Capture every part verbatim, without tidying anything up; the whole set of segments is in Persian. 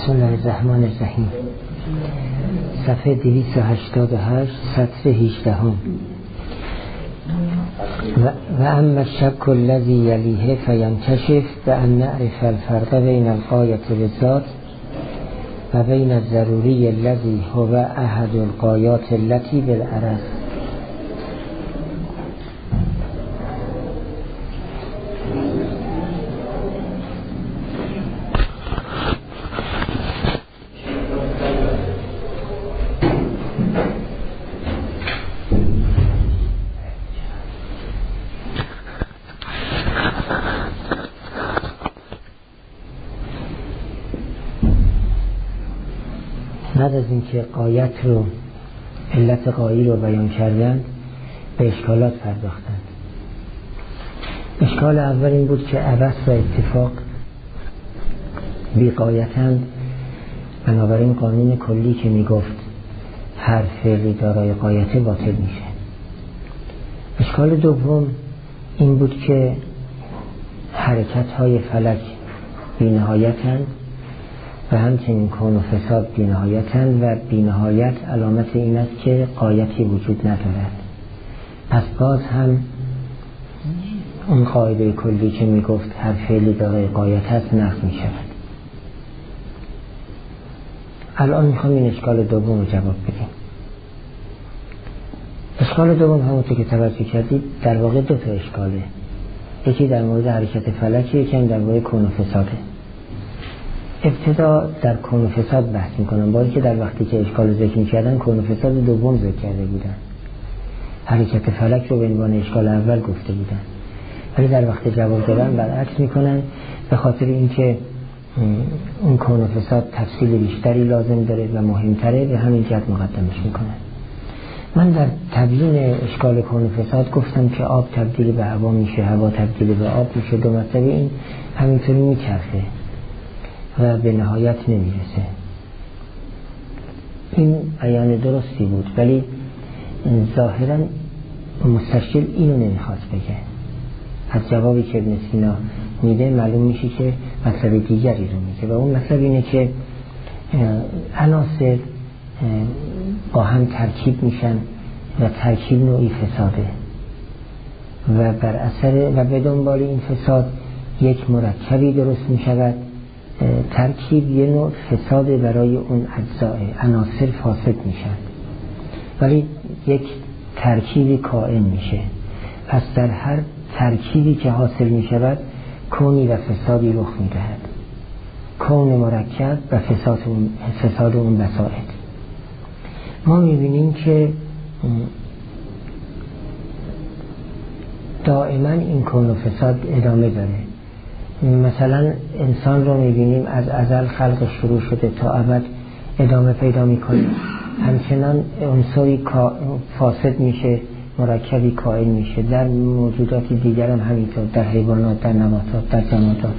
بسم الله الرحمن الرحیم. صفحه دویست و هشتاد و هشت سطر هجده هم. و, و اما الشک الذی یلیه فینکشف بأن نعرف الفرق بین الغایة بالذات و بین الضروری الذی هو احد الغایات التي بالعرض. بعد از اینکه غایت رو علت غایی رو بیان کردن به اشکالات پرداختند. اشکال اول این بود که عبث و اتفاق بی غایتند، بنابراین قانون کلی که میگفت هر فعلی دارای غایت باطل میشه. اشکال دوم این بود که حرکت های فلک بی نهایتند و همچنین کون و فساد بی نهایتند و بی نهایت علامت این است که غایتی وجود ندارد. پس باز هم اون قاعده کلی که می گفت هر فعلی دارای غایت است نقض می شود. الان می خواهم این اشکال دوم رو جواب بدیم. اشکال دوم همونطور که توجه کردید در واقع دو تا اشکاله. یکی در مورد حرکت فلک، یکی هم در مورد کون و فساده. ابتدا در کون و فساد بحث میکنم، با اینکه در وقتی که اشکال ذکر میکردن کون و فساد دوم ذکر کرده بودن، حرکت فلک رو به عنوان اشکال اول گفته بودن، ولی در وقت جواب دادن برعکس میکنن، به خاطر اینکه اون کون و فساد تفصیل بیشتری لازم داره و مهمتره، به همین جهت مقدمش میکنن. من در تبیین اشکال کون و فساد گفتم که آب تبدیل به هوا میشه، هوا تبدیل به آب میشه، دو مرتبه این همینطوری میچرخه و به نهایت نمیرسه. این بیان درستی بود، ولی ظاهرا مستشکل اینو نمیخواد بگه. از جوابی که ابن سینا میده معلوم میشه که مطلب دیگری رو میگه و اون مطلب اینه که عناصر با هم ترکیب میشن و ترکیب نوعی فساده و بر اثر و به دنبال این فساد یک مرکبی درست میشود. ترکیب یه نوع فساد برای اون اجزاء، عناصر فاسد میشن، ولی یک ترکیبی کائن میشه. پس در هر ترکیبی که حاصل میشود کونی و فسادی رخ میدهد، کون مرکب و فساد اون, فساد اون بساط. ما میبینیم که دائما این کون و فساد ادامه داره. مثلا انسان رو میبینیم از ازل خلق شروع شده تا ابد ادامه پیدا میکنه، همچنان عنصری فاسد میشه، مرکبی کائن میشه. در موجودات دیگر هم همینطور، در حیوانات، در نباتات، در جمادات.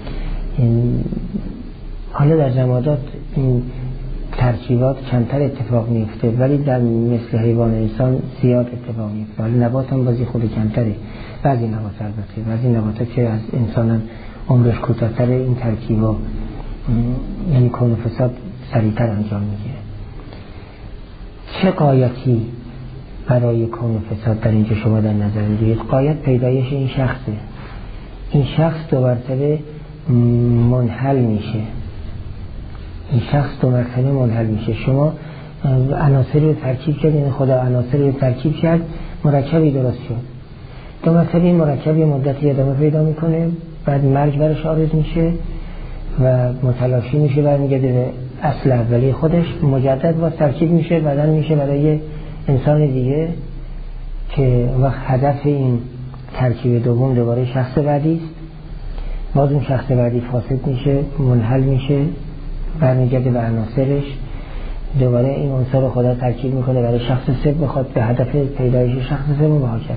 حالا در جمادات این ترکیبات کمتر اتفاق میفته، ولی در مثل حیوان انسان زیاد اتفاق میفته. حالا نبات هم بازی خود کمتره، بعضی نبات البته، بعضی نباتات که از انسان هم عمرش کوتاه‌تره این ترکیبا یعنی کون و فساد سریعتر انجام میگیره. چه غایتی برای کون و فساد در اینجا شما در نظر میگیرید؟ غایت پیدایش این شخصه. این شخص دو مرتبه منحل میشه، این شخص دو مرتبه منحل میشه. شما عناصری رو ترکیب کردین، خدا عناصری رو ترکیب کرد، مرکبی درست شد. دو مرتبه این مرکب یه مدتی ادامه پیدا میکنه، بعد مرگ برش عارض میشه و متلاشی میشه، برمیگرده به اصل اولی خودش، مجدد با ترکیب میشه، بدن میشه برای انسان دیگه که وقت هدف این ترکیب دوم دوباره شخص بعدی است. باز اون شخص بعدی فاسد میشه، منحل میشه، برمیگرده به عناصرش، دوباره این عنصر رو خدا ترکیب میکنه برای شخص سه، بخواد به هدف پیدایش شخص سه و هاکذا.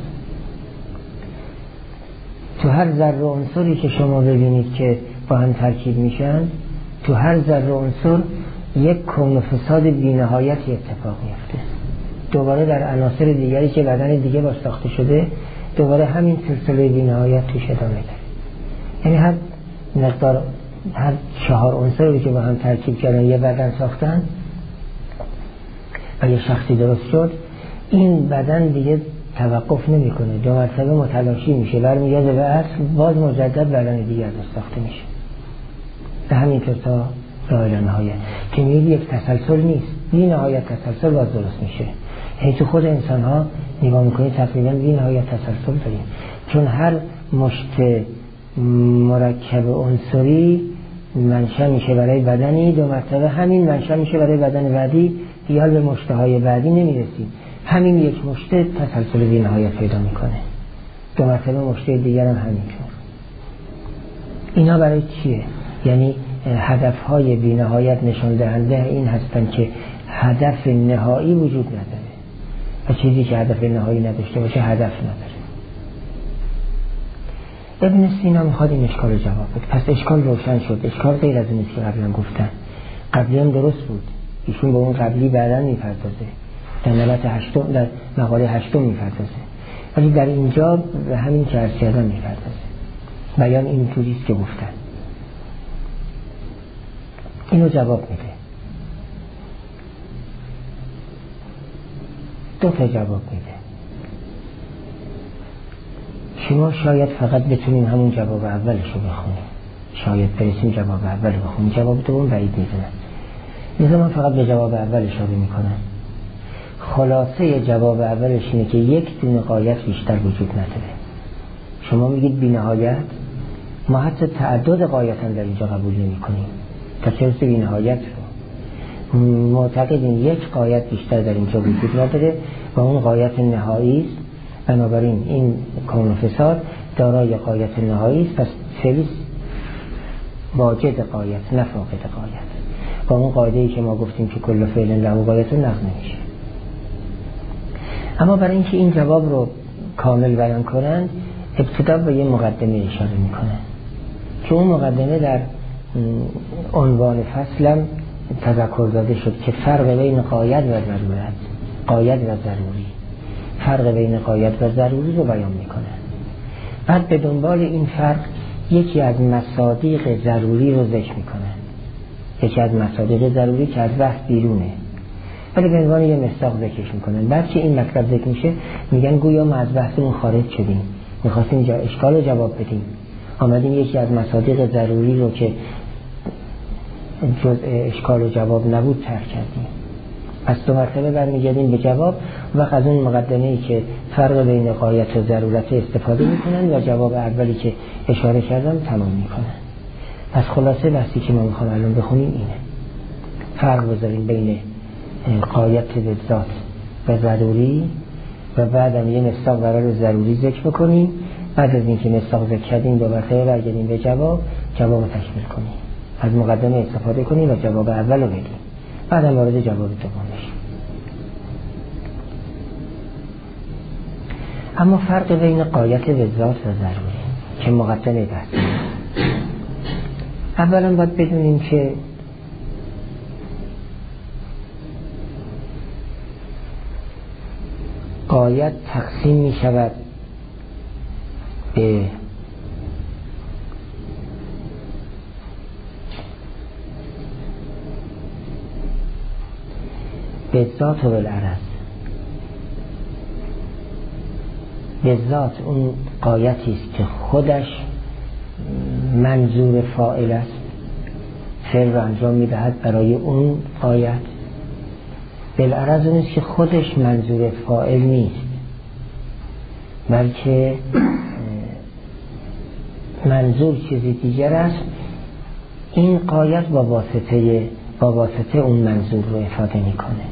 تو هر ذره عنصری که شما ببینید که با هم ترکیب میشن، تو هر ذره عنصر یک کون و فساد بی‌نهایتی اتفاق میفته. دوباره در عناصر دیگری که بدن دیگه باش ساخته شده دوباره همین سلسله بی‌نهایت توش ادامه داره. یعنی هر مقدار هر چهار عنصری که با هم ترکیب کردن یه بدن ساختن و یه شخصی درست شد، این بدن دیگه توقف نمیکنه، دو مرتبه متلاشی میشه، برمیگرده به اصل، باز مجدد بدن دیگه ازش ساخته میشه. به همینطور تا راه نهایت که میگه یک تسلسل نیست، بی نهایت تسلسل باز درست میشه. یعنی تو خود انسان ها نگاه میکنی تقریبا بی نهایت تسلسل داریم، چون هر مشت مرکب عنصری منشأ میشه برای بدنی، دو مرتبه همین منشأ میشه برای بدن بعدی، یا به مشتهای بعدی نمیرسیم، همین یک مشت تسلسل بی نهایت پیدا میکنه، دو مرتبه مشت دیگر هم همینطور. اینا برای چیه؟ یعنی هدفهای بی نهایت نشان دهنده این هستن که هدف نهایی وجود نداره و چیزی که هدف نهایی نداشته باشه هدف نداره. ابن سینا میخواد این اشکال جواب بده. پس اشکال روشن شد، اشکال غیر از اینیست که قبلا گفتن. قبلی هم درست بود، ایشون به اون قبلی بعداً میپردازه، در نوبت هشتم، در مقاله هشتم میپردازه، ولی در اینجا به همین که عرض کردم میپردازه. بیان این جوریست که گفتن، اینو جواب میده. دو تا جواب میده. شما شاید فقط بتونیم همون جواب اولش رو بخونیم، شاید برسیم جواب اول رو بخونیم، جواب دوم بعید میدونم. مثلا من فقط به جواب اول اشاره میکنم. خلاصه جواب اولش اینه که یک دونه غایت بیشتر وجود نداره. شما میگید بی نهایت، ما حتی تعدد غایت هم در اینجا قبول نمی کنیم، تا چه رسه بی نهایت رو. معتقدیم یک غایت بیشتر در اینجا وجود نداره و اون غایت نهایی است. بنابراین این کون و فساد دارای غایت نهایی است، پس فعلی واجد غایت نه فاقد غایت. با اون قاعده‌ای که ما گفتیم که کل فعل له غایت نقض نمیشه. اما برای اینکه این جواب رو کامل بیان کنن، ابتدا به یه مقدمه اشاره میکنن که اون مقدمه در عنوان فصلم تذکر داده شد که فرق بین غایت و ضرورت، غایت و ضروری، فرق بین غایت و ضروری رو بیان میکنن. بعد به دنبال این فرق یکی از مصادیق ضروری رو ذکر میکنن، یکی از مصادیق ضروری که از بحث بیرونه ولی به عنوان یه مصداق ذکرش میکنن. بعد که این مطلب ذکر میشه میگن گویا ما از بحثمون خارج شدیم، میخواستیم جا اشکال رو جواب بدیم، آمدیم یکی از مصادیق ضروری رو که جز اشکال و جواب نبود ترک کردیم. پس دو مرتبه برمیگردیم به جواب و از اون مقدمه‌ای که فرق بین غایت و ضرورت استفاده میکنن و جواب اولی که اشاره کردم تمام میکنن. پس خلاصه بحثی که ما میخوام الان بخونیم اینه، فرق بذاریم بین غایت به ذات و ضروری و بعدم یه مصداق برای ضروری ذکر بکنیم. بعد از اینکه مصداق ذکر کردیم دو مرتبه برگردیم به جواب، جواب تکمیل کنیم، از مقدمه استفاده کنیم و جواب اول رو بگیم، بعدم وارد جواب دوم بشیم. اما فرق بین غایت به ذات و ضروری که مقدمه بحث، اولا باید بدونیم که غایت تقسیم می شود به به ذات و بالعرض. به ذات اون غایتی است که خودش منظور فاعل است، فعل رو انجام میدهد برای اون غایت. بالعرض اون است که خودش منظور فاعل نیست بلکه منظور چیزی دیگر است. این غایت با واسطه با واسطه اون منظور رو افاده میکنه.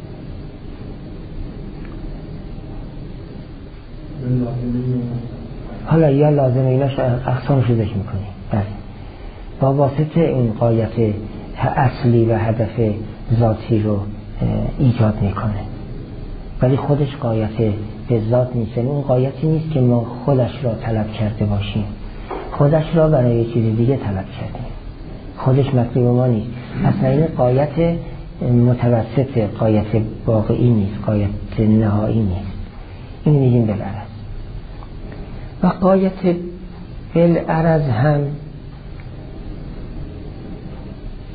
حالا یا لازمه ایناش اقسامش رو ذکر میکنیم. بله، با واسطه این غایت اصلی و هدف ذاتی رو ایجاد میکنه ولی خودش غایت به ذات نیست. اون غایتی نیست که ما خودش را طلب کرده باشیم، خودش را برای چیز دیگه طلب کردیم، خودش مطلوب ما نیست. اصلا این غایت متوسط، غایت واقعی نیست، غایت نهایی نیست. این میگیم بالعرض. و غایت بالعرض هم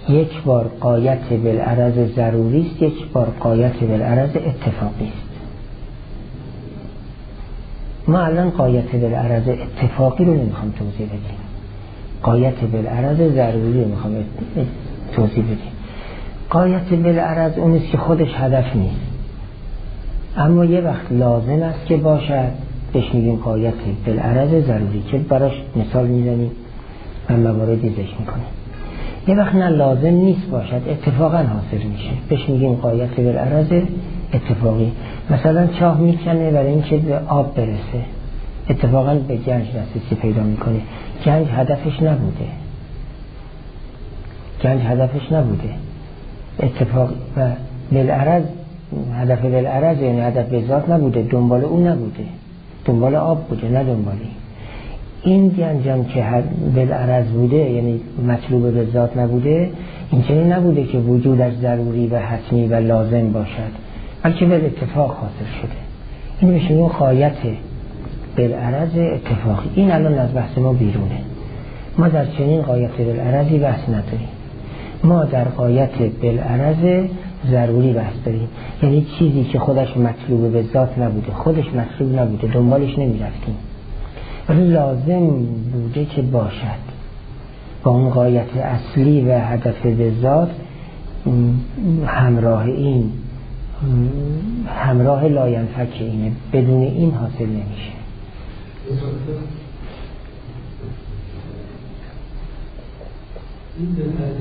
یک بار غایت بالعرض ضروری است، یک بار غایت بالعرض اتفاقی است. ما الان غایت بالعرض اتفاقی رو نمیخوام توضیح بدیم، غایت بالعرض ضروری رو میخوام توضیح بدیم. غایت بالعرض اون است که خودش هدف نیست، اما یه وقت لازم است که باشد، بهش میگیم غایت بالعرض ضروری، که براش مثال میزنیم و مواردی ذکر میکنیم. یه وقت نه لازم نیست باشد، اتفاقا حاصل میشه، بهش میگیم غایت بالعرض اتفاقی. مثلا چاه میکنه برای اینکه به آب برسه، اتفاقا به گنج دسترسی پیدا میکنه. گنج هدفش نبوده، گنج هدفش نبوده، اتفاق و بالعرض هدف بالعرض یعنی هدف به ذات نبوده، دنبال اون نبوده، دنبال آب بوده نه دنبالی. این گنجم که بالعرض بوده یعنی مطلوب به ذات نبوده، این چنین نبوده که وجودش ضروری و حتمی و لازم باشد، بلکه به اتفاق حاصل شده. این میشه اون غایت بالعرض اتفاقی. این الان از بحث ما بیرونه، ما در چنین غایت بالعرضی بحث نداریم، ما در غایت بالعرض ضروری بحث داریم، یعنی چیزی که خودش مطلوب به ذات نبوده، خودش مطلوب نبوده، دنبالش نمی رفتیم، ولی لازم بوده که باشد، با اون غایت اصلی و هدف به ذات همراه این همراه لاینفک اینه، بدون این حاصل نمیشه. این به از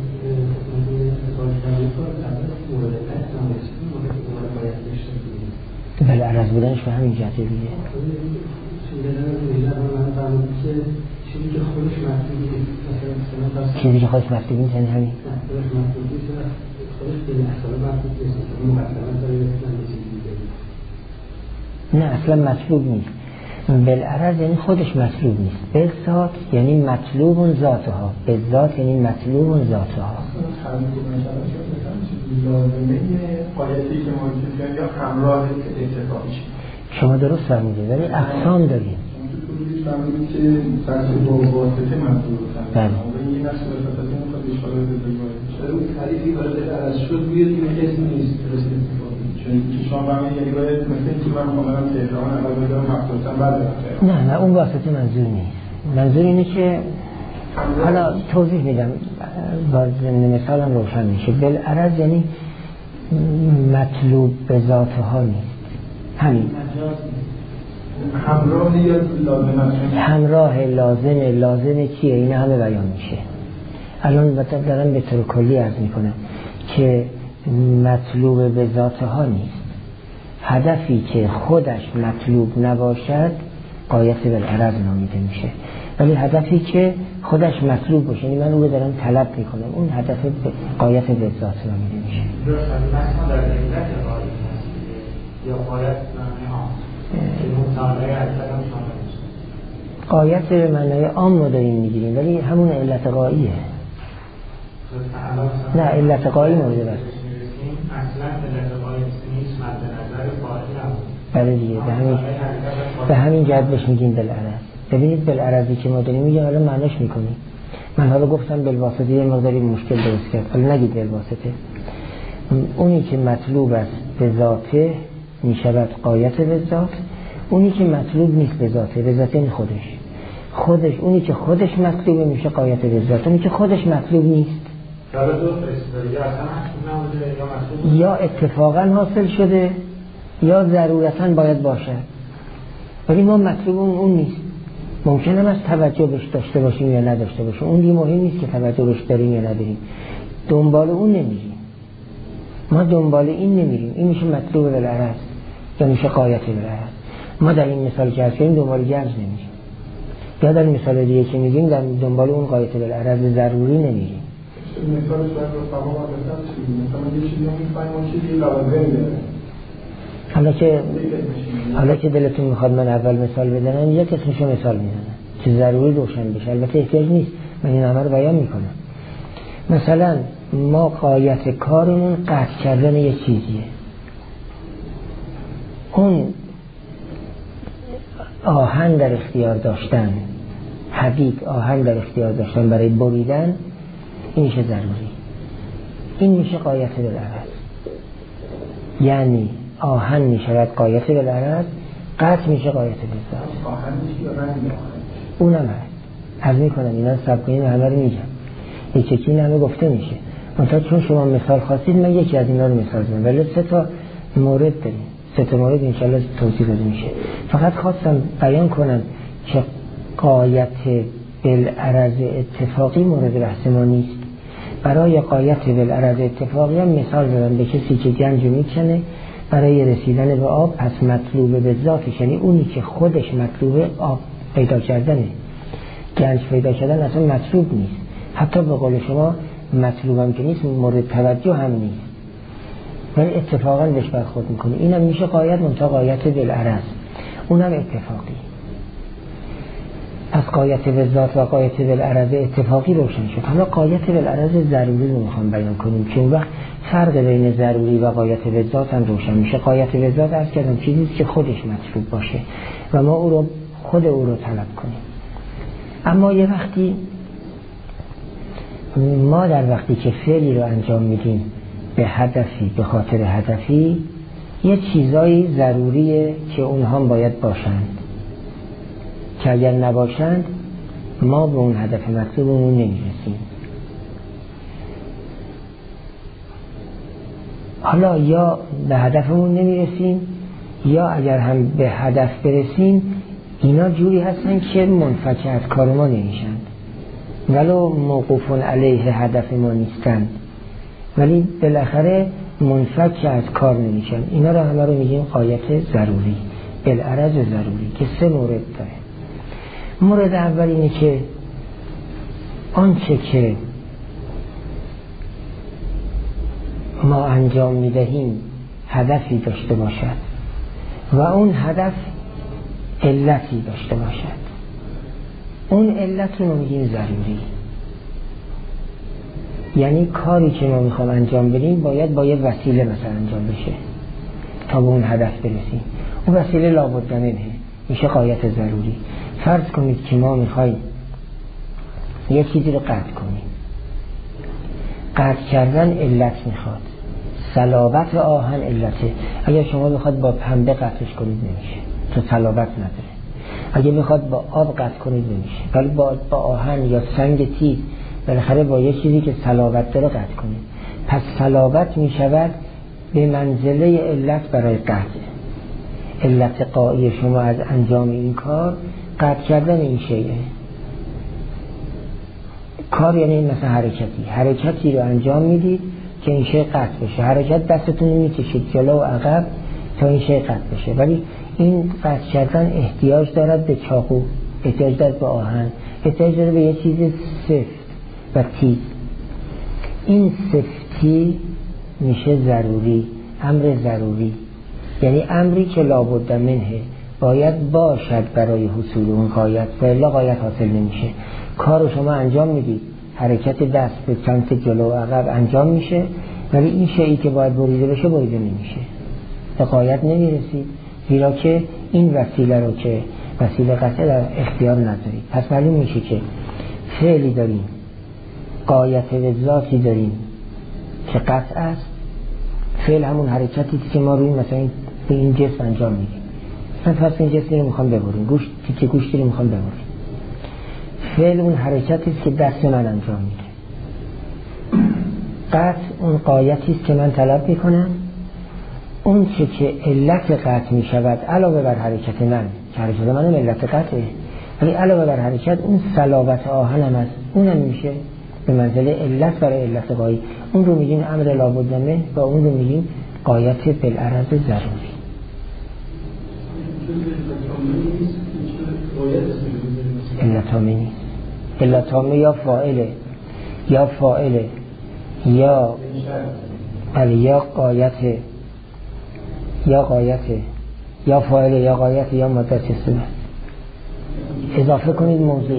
بالعرض بودنش به همین جهته دیگه. چیزی که خودش مطلوب نیست، چیزی که خودش مطلوب نیست یعنی همین نه اصلا مطلوب نیست. بالعرض یعنی خودش مطلوب نیست، به ذات یعنی مطلوب ذاتها، به ذات یعنی مطلوب ذاتها. شما درست فرمودید، ولی اقسام داریم. که فرض با واسطه منظور بله. این نفس واسطه میخواد اشاره بده. اون تعریفی وارد عرض شد روی این کسی نیست، درست چون که شما فهمید یعنی باید مثل اینکه من کاملا تهران اول بدم هفتاد بعد برم. نه نه اون واسطه منظور نیست. منظور اینه که حالا توضیح میدم با مثالم روشن میشه. بالعرض یعنی مطلوب به ذاتها نیست، همین همراه یا لازم است. همراه لازمه. لازمه چیه؟ این همه بیان میشه. الان مثلا دارم به طور کلی عرض میکنم که مطلوب به ذاتها نیست. هدفی که خودش مطلوب نباشد غایت بالعرض نامیده میشه، ولی هدفی که خودش مطلوب باشه، یعنی من رو دارم طلب میکنم، اون هدف غایت به ذات نامیده میشه. یا غایت غایت به معنای عام ما داریم میگیریم، ولی همون علت غاییه. نه علت غایی مورد بس. اصلا علت غایی نیست، مد نظر فاعل. بله دیگه، به همین به همین جهت بهش میگیم بالعرض. ببینید بالعرضی که ما داریم میگیم حالا معناش میکنیم. من حالا گفتم بالواسطه یه مقداری مشکل درست کرد، حالا نگید بالواسطه. اونی که مطلوب است به ذاته میشود غایت به ذات، اونی که مطلوب نیست به ذاته، به ذات این خودش خودش اونی که خودش مطلوبه میشه غایت به ذات، اونی که خودش مطلوب نیست یا اتفاقا حاصل شده یا ضرورتا باید باشه، ولی ما مطلوب اون, اون نیست. ممکنه از توجه بهش داشته باشیم یا نداشته باشیم، اون دیگه مهم نیست که توجه بهش داریم یا نداریم، دنبال اون نمیریم. ما دنبال این نمیریم، این میشه مطلوب بالعرض یا میشه غایت بالعرض. ما در این مثال که هستیم دنبال گنج نمیریم، یا در مثال دیگه که میگیم در دنبال اون غایت بالعرض ضروری نمیریم. مثالش باید رو تمام آدرسان چیزی مثلا یه چیزی رو میفهیم اون چیزی لازم داره. حالا که حالا که دلتون میخواد من اول مثال بدنم یک اسمشو مثال میزنم که ضروری روشن بشه، البته احتیاج نیست، من این همه رو بیان میکنم. مثلا ما غایت کارمون قطع کردن یه چیزیه، اون آهن در اختیار داشتن، حدید آهن در اختیار داشتن برای بریدن، این میشه ضروری. این میشه غایت بالعرض. یعنی آهن میشود غایت بالعرض، قطع میشه غایت بالذات. آهن میشه یا رنگ آهن؟ اونم هست. عرض میکنم اینا سب کنیم همه رو میگم، یک یکی این همه گفته میشه. منتها چون شما مثال خواستید من یکی از اینا رو مثال زدم، ولی سه تا مورد داریم، سه تا مورد انشالله توضیح داده میشه. فقط خواستم بیان کنم که غایت بالعرض اتفاقی مورد بحث ما نیست. برای غایت بالعرض اتفاقی هم مثال زدم به کسی که گنج میکنه برای رسیدن به آب، پس مطلوب به ذاتش، یعنی اونی که خودش مطلوب آب پیدا کردنه. گنج پیدا کردن اصلا مطلوب نیست، حتی به قول شما مطلوبم که نیست، مورد توجه هم نیست، ولی اتفاقا بهش برخورد میکنه. اینم میشه غایت، منتها غایت بالعرض، اونم اتفاقی. پس غایت بالذات و غایت بالعرض اتفاقی روشن شد. حالا غایت بالعرض ضروری رو میخوام بیان کنیم که اون وقت فرق بین ضروری و غایت بالذات هم روشن میشه. غایت بالذات عرض کردم چیزی که خودش مطلوب باشه و ما او رو خود او رو طلب کنیم. اما یه وقتی ما در وقتی که فعلی رو انجام میدیم به هدفی، به خاطر هدفی، یه چیزایی ضروریه که اونها باید باشند که اگر نباشند ما به اون هدف مطلوبمون نمیرسیم. حالا یا به هدفمون نمیرسیم یا اگر هم به هدف برسیم اینا جوری هستن که منفک از کار ما نمیشن، ولو موقوفون علیه هدف ما نیستن، ولی بالاخره منفک از کار نمیشن. اینا رو همه رو میگیم غایت ضروری، بالعرض ضروری، که سه مورد داره. مورد اول اینه که آنچه که ما انجام میدهیم هدفی داشته باشد و اون هدف علتی داشته باشد. اون علت رو میگیم ضروری، یعنی کاری که ما میخوام انجام بدیم باید با یه وسیله مثلا انجام بشه تا به اون هدف برسیم. اون وسیله لابد منه، میشه غایت ضروری. فرض کنید که ما میخوایم یه چیزی رو قطع کنیم، قطع کردن علت میخواد، صلابت آهن علته. اگر شما بخواد با پنبه قطعش کنید نمیشه، تو صلابت نداره. اگه بخواد با آب قطع کنید نمیشه، ولی با, با آهن یا سنگ تیز بالاخره با یه چیزی که صلابت داره قطع کنید. پس صلابت میشود به منزله علت برای قطع. علت قایی شما از انجام این کار قطع کردن این شیئه. کار یعنی مثلا حرکتی حرکتی رو انجام میدید که این شیء قطع بشه. حرکت دستتون میکشید جلو و عقب تا این شیء قطع بشه، ولی این قطع کردن احتیاج دارد به چاقو، احتیاج دارد به آهن، احتیاج دارد به یه چیز سفت و تیز. این سفتی میشه ضروری، امر ضروری، یعنی امری که لابد منه، باید باشد برای حصول اون غایت، و الا غایت حاصل نمیشه. کار شما انجام میدید، حرکت دست به سمت جلو و عقب انجام میشه، ولی این شیئی که باید بریده بشه بریده نمیشه، به غایت نمیرسید، زیرا که این وسیله رو که وسیله قطعه در اختیار ندارید. پس معلوم میشه که فعلی داریم، غایت به ذاتی داریم که قطع است. فعل همون حرکتی که ما روی مثلا به این جسم انجام میدیم. مثلا فرض این جسمی رو میخوام ببریم، گوشت تیکه گوشتی رو میخوام ببریم. فعل اون حرکتی است که دست من انجام میده. قطع اون غایتی است که من طلب میکنم. اون چه که علت قطع میشود علاوه بر حرکت من، که حرکت من علت قطعه، ولی علاوه بر حرکت اون صلابت آهنم است، اونم میشه به منزله علت برای علت غایی. اون رو میگیم امر لابد منه و اون رو میگیم غایت بالعرض ضروری. علتامه نیست. علتامه یا فاعله یا فاعله یا علی یا غایت یا غایت یا فاعله یا غایت یا مدت استمر. اضافه کنید موضوع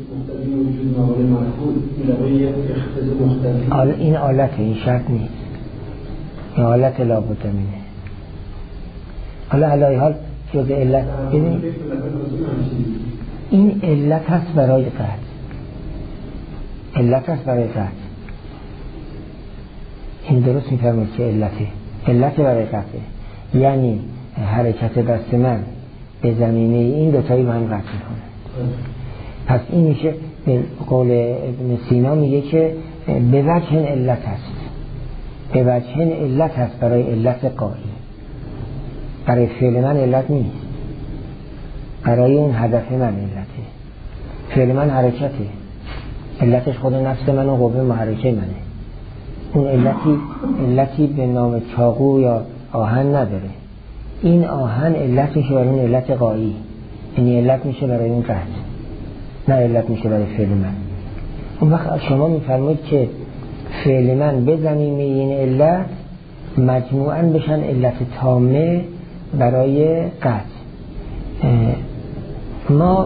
این آلت، این شرط نیست، این آلت لابد منه. حالا علی حال جز علت ببینید این علت هست برای قطع، علت هست برای قطع. این درست میفرمایید که علته علت برای قطعه، یعنی حرکت دست من به زمینه این دوتایی با هم قطع میکنه. پس این میشه به قول ابن سینا میگه که به وجه علت هست، به وجه علت هست برای علت قایی. برای فعل من علت نیست، برای اون هدف من علته. فعل من حرکته، علتش خود نفس من و قوه محرکه منه. اون علتی علتی به نام چاقو یا آهن نداره. این آهن علت میشه برای اون علت قایی، یعنی علت میشه برای اون قطع، نه علت میشه برای فعل من. اون وقت شما میفرمایید که فعل من به زمینه این علت مجموعاً بشن علت تامه برای قطع. ما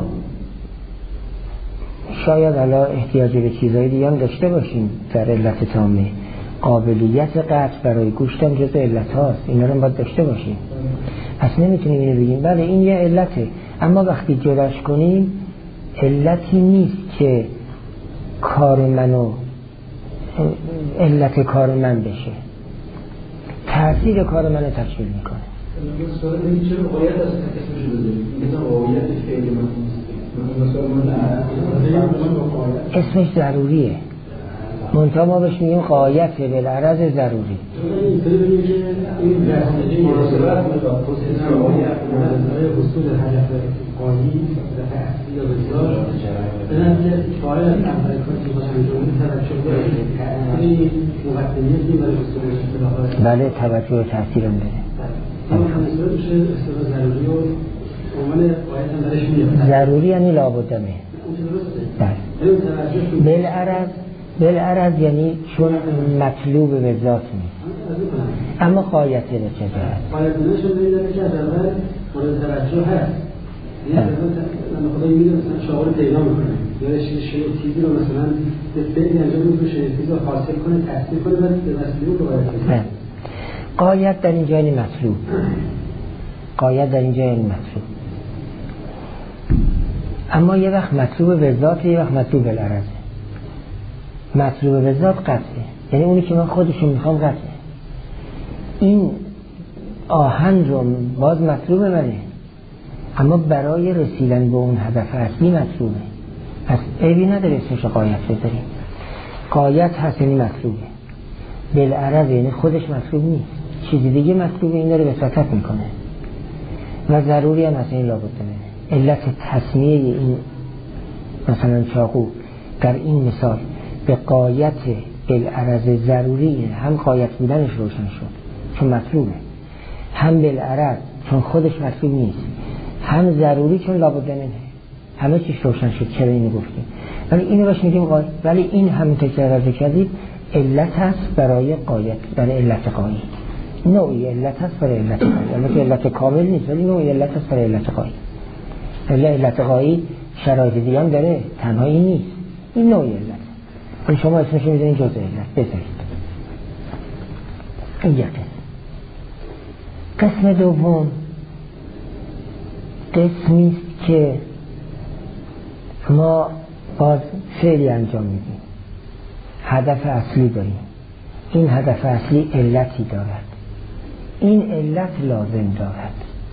شاید حالا احتیاج به چیزهای دیگه هم داشته باشیم در علت تامه. قابلیت قطع برای گوشت هم جزء علت هاست، اینا رو باید داشته باشیم. پس نمیتونیم اینو بگیم بله این یه علته، اما وقتی جداش کنیم علتی نیست که کار منو علت کار من بشه، تأثیر کار منو تشکیل میکنه. سوال اینه چرا قایت از اسمش رو بذاریم؟ میگه قایت فعل من اسمش ضروریه، منتها ما بهش میگیم قایت بالعرض ضروری. این طوری بگیم که این درسته مناسبت میداد حصول هدف قایی هدف اصلی یا بزار به نظر فاعل از اول کاری باشه جمعی توجه داره تأثیری مقدمیتی برای حصول اصطلاحات. بله توجه و تأثیر هم داره. اما همسرات میشه اصطلاح ضروری و عنوان قایت هم درش میاد. ضروری یعنی لابدمه. بله. بالعرض بالعرض یعنی چون مطلوب به ذات نیست، اما قایته به چه جهت؟ قایته نشون میده که از اول مورد توجه هست. یعنی مثلا خدایی میگه مثلا شعار پیدا میکنه یا چیزی رو مثلا به فعلی انجام میده، چیزی رو حاصل کنه، تحصیل کنه و به وسیله رو قایت کنه. قایت در اینجا یعنی مطلوب. قایت در اینجا یعنی مطلوب. اما یه وقت مطلوب به ذات، یه وقت مطلوب بالعرض. مطلوب به ذات قطعه، یعنی اونی که من خودشون میخوام قطعه. این آهن رو باز مطلوب منه، اما برای رسیدن به اون هدف اصلی مطلوبه. پس عیبی نداره اسمش قایت بذاریم. قایت هست یعنی مطلوبه. بالعرض یعنی خودش مطلوب نیست، چیزی دیگه مطلوبه، این داره وساطت میکنه. و ضروری هم مثلا این لابد منه. علت تصمیه این مثلا چاقو در این مثال به قایت بالعرض ضروریه، هم قایت بودنش روشن شد چون مطلوبه، هم بالعرض چون خودش مطلوب نیست، هم ضروری چون لابد منه. همه چیش روشن شد. چرا اینو گفتیم؟ ولی اینو باش میگیم قایت، ولی این همونطور که عرض کردید علت هست برای قایت، برای علت قایی. نوعی علت هست برای علت قایی، البته علت کامل نیست ولی نوعی علت هست برای علت قایی. علت قایی شرایط دیگه هم داره، تنها این نیست، این نوعی علت. ولی شما اسمش میذارین جزء علت بذارید. این یک قسم دوم قسمی است که ما باز فعلی انجام میدیم، هدف اصلی داریم. این هدف اصلی علتی دارد، این علت لازم دارد،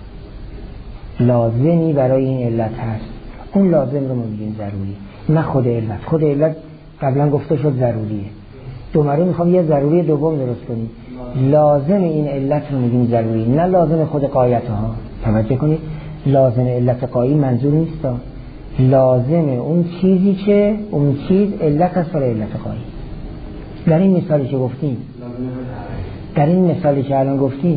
لازمی برای این علت هست. اون لازم رو ما میگیم ضروری، نه خود علت. خود علت قبلا گفته شد ضروریه. دوباره میخوام یه ضروری دوم درست کنیم، لازم این علت رو میگیم ضروری، نه لازم خود قایت ها. توجه کنید، لازم علت قایی منظور نیست، لازم اون چیزی که اون چیز علت هست برای علت قایی. در این مثالی که گفتیم در این مثالی که الان گفتیم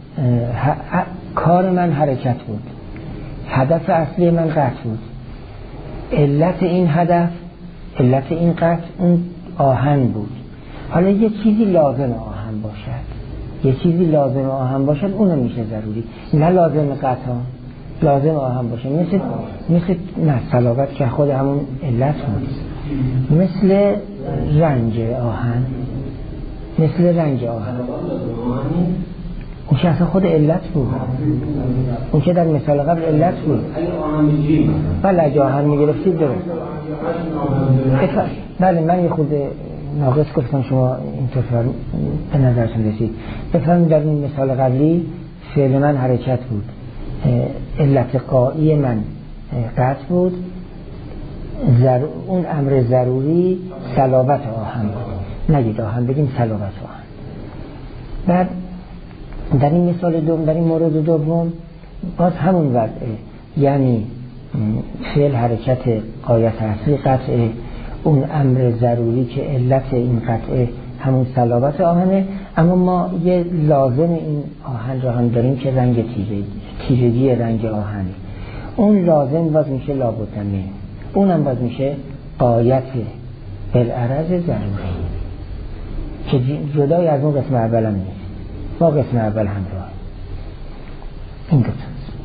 کار من حرکت بود، هدف اصلی من قطع بود. علت این هدف، علت این قطع اون آهن بود. حالا یه چیزی لازم آهن باشد، یه چیزی لازم آهن باشد، اونم میشه ضروری، نه لازم قطع، لازم آهن باشه. مثل مثل نه صلابت که خود همون علت بود، مثل رنج آهن، مثل رنج آهن اون که اصلا خود علت بود، اون که در مثال قبل علت بود. بله اگه آهن میگرفتید درست. بله من یه خود ناقص گفتم شما اینطور به نظرتون رسید. بفرمایید در این مثال قبلی فعل من حرکت بود، علت قایی من قطع بود، زر... اون امر ضروری صلابت آهن بود. نگید آهن، بگیم صلابت آهن. بعد در این مثال دوم، در این مورد دوم باز همون وضعه، یعنی فعل حرکت غایت اصلی قطعه، اون امر ضروری که علت این قطعه همون صلابت آهنه، اما ما یه لازم این آهن را هم داریم که رنگ تیرگی تیرگی رنگ آهنه. اون لازم باز میشه لابدمه، اونم باز میشه غایت بالعرض ضروری که جدای از اون قسم اول هم نیست، با قسم اول همراه. این دوتا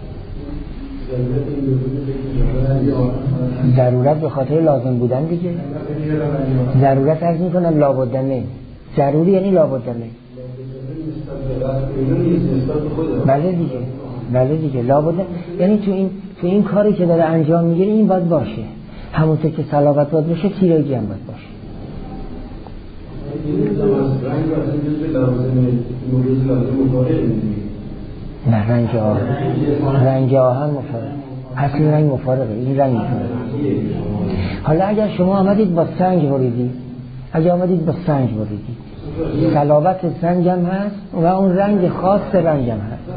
ضرورت به خاطر لازم بودن دیگه. ضرورت عرض میکنم لابدمه، ضروری یعنی لابدمه. بله دیگه، بله دیگه لابدمه یعنی تو این تو این کاری که داره انجام میگیره این باید باشه، همونطور که صلابت باید باشه تیرگی هم باید باشه. نه رنگ آهن، رنگ آهن مفارقه، اصل رنگ مفارقه، این رنگ مفارقه. حالا اگر شما آمدید با سنگ بریدید، اگر آمدید با سنگ بریدید، صلابت سنگ هم هست و اون رنگ خاص رنگ هم هست.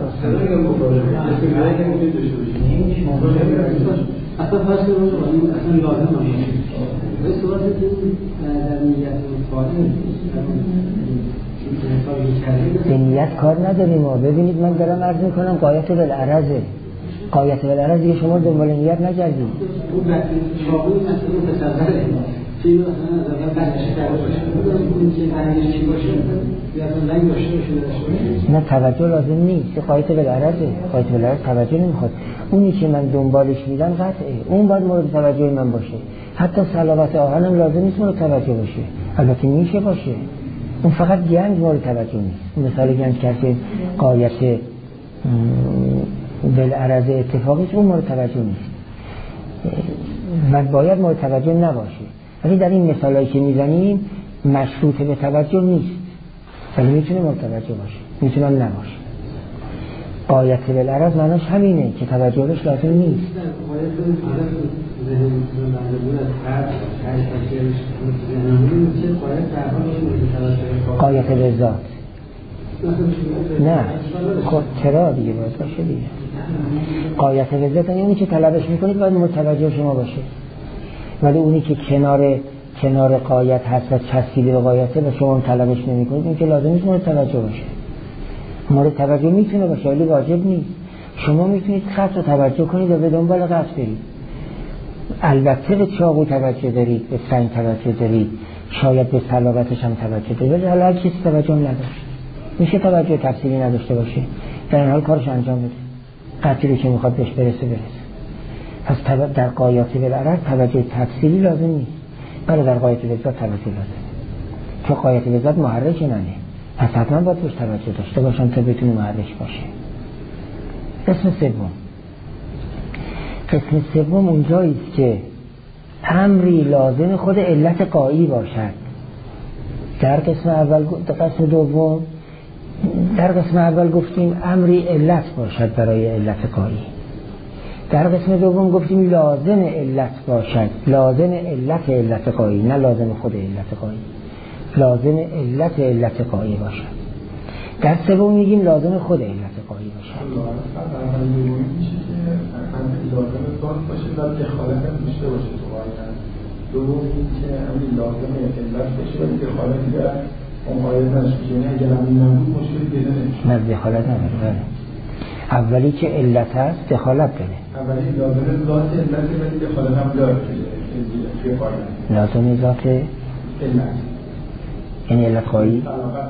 اصلا فرض کنید اصلا لازم نیست. به صورت در نیت متفاوته به نیت کار نداریم ما. ببینید من دارم عرض میکنم غایت بالعرضه، غایت بالعرض دیگه شما دنبال نیت نگردید. اون شاغل مثلا تصوره چی مثلا از اول بحث کرده باشه اون که رنگش چی باشه یا اصلا رنگ باشه باشه نه توجه لازم نیست، غایت بالعرضه، غایت بالعرض توجه نمیخواد. اونی که من دنبالش میرم قطعه اون باید مورد توجه من باشه. حتی صلابت آهنم لازم نیست مورد توجه باشه، البته میشه باشه، اون فقط گنج مورد توجه نیست. مثال گنج که غایت بالعرض اتفاقی اون مورد توجه نیست و باید مورد توجه نباشه. ولی در این مثالایی که میزنیم مشروط به توجه نیست، ولی میتونه مورد توجه باشه، میتونه نباشه. غایت بالعرض معناش همینه که توجهش لازم نیست. غایت به ذات نه، خب چرا دیگه باید باشه دیگه. غایت به ذات یعنی که طلبش میکنید باید متوجه شما باشه، ولی اونی که کنار کنار غایت هست و چسبیده به غایته و شما طلبش نمیکنید این که لازم نیست مورد توجه باشه. مورد توجه میتونه باشه ولی واجب نیست. شما میتونید خط رو توجه کنید و به دنبال قصد برید. البته به چاقو توجه دارید، به سنگ توجه دارید، شاید به صلابتش هم توجه دارید، ولی حالا کسی توجه نداشت میشه توجه تفصیلی نداشته باشه، در این حال کارش انجام بده، قطعی که میخواد بهش برسه برسه. پس در غایت بالعرض توجه تفصیلی لازم نیست، ولی در غایت بالذات توجه لازم، چون غایت بالذات محرک منه، پس حتما باید بهش توجه داشته باشم تا بتونه محرک باشه. قسم سوم، قسم سوم اونجایی است که امری لازم خود علت قایی باشد. در قسم اول قسم دوم در قسم اول گفتیم امری علت باشد برای علت قایی، در قسم دوم گفتیم لازم علت باشد، لازم علت علت قایی، نه لازم خود علت قایی، لازم علت علت قایی باشد. در سوم میگیم لازم خود علت قایی باشد. لازم ذات باشه و دخالت هم داشته باشه تو قایت. دوم این که همین لازم علت باشه و دخالت در اون قایت نشه، یعنی اگر همین نبود مشکل پیدا نمیشه. نه دخالت نداره. اولی که علت هست دخالت داره. اولی لازم ذات علت ولی دخالت هم داره توی قایت. لازم ذات علت یعنی علت قایی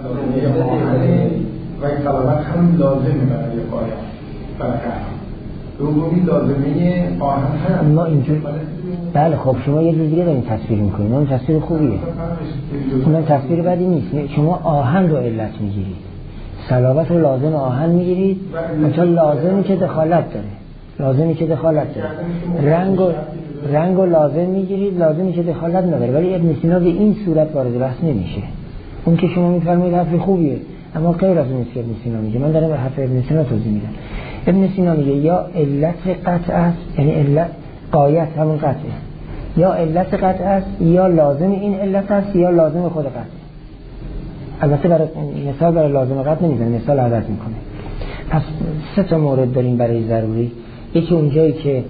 و این صلابت هم لازمه برای قایت برقرار. دومی لازمه آهن هم ما اینجور بله. خب شما یه جور دیگه دارین تصویر میکنید، اون تصویر خوبیه، اون تصویر بدی نیست. شما آهن رو علت میگیرید، صلابت رو لازم آهن میگیرید، مثلا لازمی که دخالت داره، لازمی که دخالت داره، رنگ و رنگ و لازم میگیرید، لازمی که دخالت نداره، ولی ابن سینا به این صورت وارد بحث نمیشه. اون که شما میفرمایید حرف خوبیه، اما غیر از اون که ابن سینا میگه. من دارم حرف ابن سینا توضیح میدم. ابن سینا میگه یا علت قطع است، یعنی علت غایت همون قطعه، یا علت قطع است یا لازم این علت است یا لازم خود قطع. البته برای مثال برای لازم قطع نمیزنه، مثال عوض میکنه. پس سه تا مورد داریم برای ضروری. یکی اونجایی که